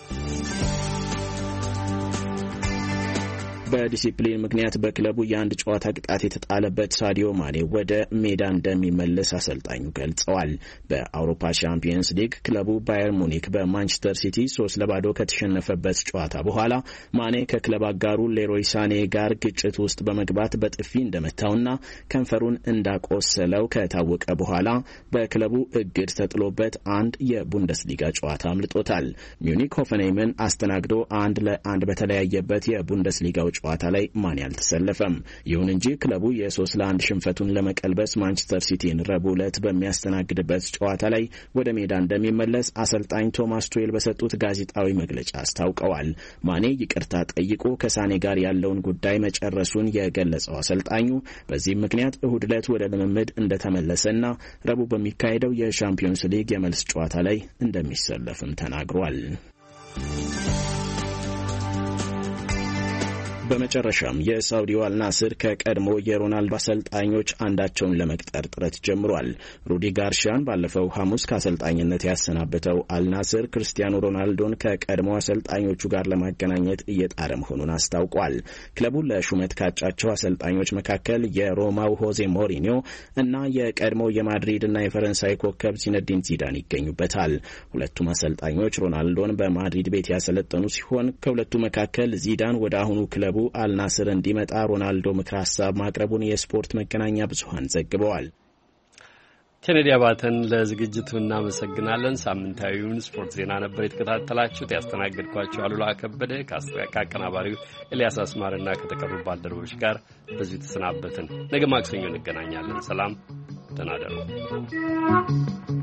በዲሲፕሊን ምክንያት በክለቡ የአንድ ጨዋታ ቅጣት የተጣለበት ሳዲዮ ማኔ ወደ ሜዳ እንደሚመለስ አሰልጣኙ ገልጸዋል። በአውሮፓ ቻምፒየንስ ሊግ ክለቡ ባየር ሙኒክ በማንቸስተር ሲቲ ሶስት ለባዶ ከተሸነፈበት ጨዋታ በኋላ ማኔ ከክለብ አጋሩ ሌሮይ ሳኔ ጋር ግጭት ውስጥ በመግባት በጥፊ እንደመታውና ከንፈሩን እንዳቆሰለው ከታወቀ በኋላ በክለቡ እግድ ተጥሎበት አንድ የቡንደስሊጋ ጨዋታ አምልጦታል። ሚዩኒክ ሆፈንሃይምን አስተናግዶ አንድ ለአንድ በተለያየበት የቡንደስሊጋው ጨዋታ ላይ ማኔ አልተሰለፈም። ይሁን እንጂ ክለቡ የሶስት ለአንድ ሽንፈቱን ለመቀልበስ ማንቸስተር ሲቲን ረቡዕ ዕለት በሚያስተናግድበት ጨዋታ ላይ ወደ ሜዳ እንደሚመለስ አሰልጣኝ ቶማስ ቱዌል በሰጡት ጋዜጣዊ መግለጫ አስታውቀዋል። ማኔ ይቅርታ ጠይቆ ከሳኔ ጋር ያለውን ጉዳይ መጨረሱን የገለጸው አሰልጣኙ በዚህም ምክንያት እሁድ ዕለት ወደ ልምምድ እንደተመለሰና ረቡዕ በሚካሄደው የሻምፒዮንስ ሊግ የመልስ ጨዋታ ላይ እንደሚሰለፍም ተናግሯል። በመጨረሻም የሳውዲው አልናስር ከቀድሞ የሮናልዶ አሰልጣኞች አንዳቸውን ለመቅጠር ጥረት ጀምሯል። ሩዲ ጋርሻን ባለፈው ሐሙስ ከአሰልጣኝነት ያሰናበተው አልናስር ክርስቲያኖ ሮናልዶን ከቀድሞ አሰልጣኞቹ ጋር ለማገናኘት እየጣረ መሆኑን አስታውቋል። ክለቡ ለሹመት ካጫቸው አሰልጣኞች መካከል የሮማው ሆዜ ሞሪኒዮ እና የቀድሞ የማድሪድና የፈረንሳይ ኮከብ ዚነዲን ዚዳን ይገኙበታል። ሁለቱም አሰልጣኞች ሮናልዶን በማድሪድ ቤት ያሰለጠኑ ሲሆን ከሁለቱ መካከል ዚዳን ወደ አሁኑ ክለቡ አልናስር እንዲመጣ ሮናልዶ ምክር ሐሳብ ማቅረቡን የስፖርት መገናኛ ብዙሃን ዘግበዋል። ኬኔዲ አባተን ለዝግጅቱ እናመሰግናለን። ሳምንታዊውን ስፖርት ዜና ነበር የተከታተላችሁት። ያስተናገድኳችሁ አሉላ ከበደ ከአቀናባሪው ኤልያስ አስማርና ከተቀሩ ባልደረቦች ጋር በዚሁ ተሰናበትን። ነገ ማክሰኞ እንገናኛለን። ሰላም፣ ደህና እደሩ።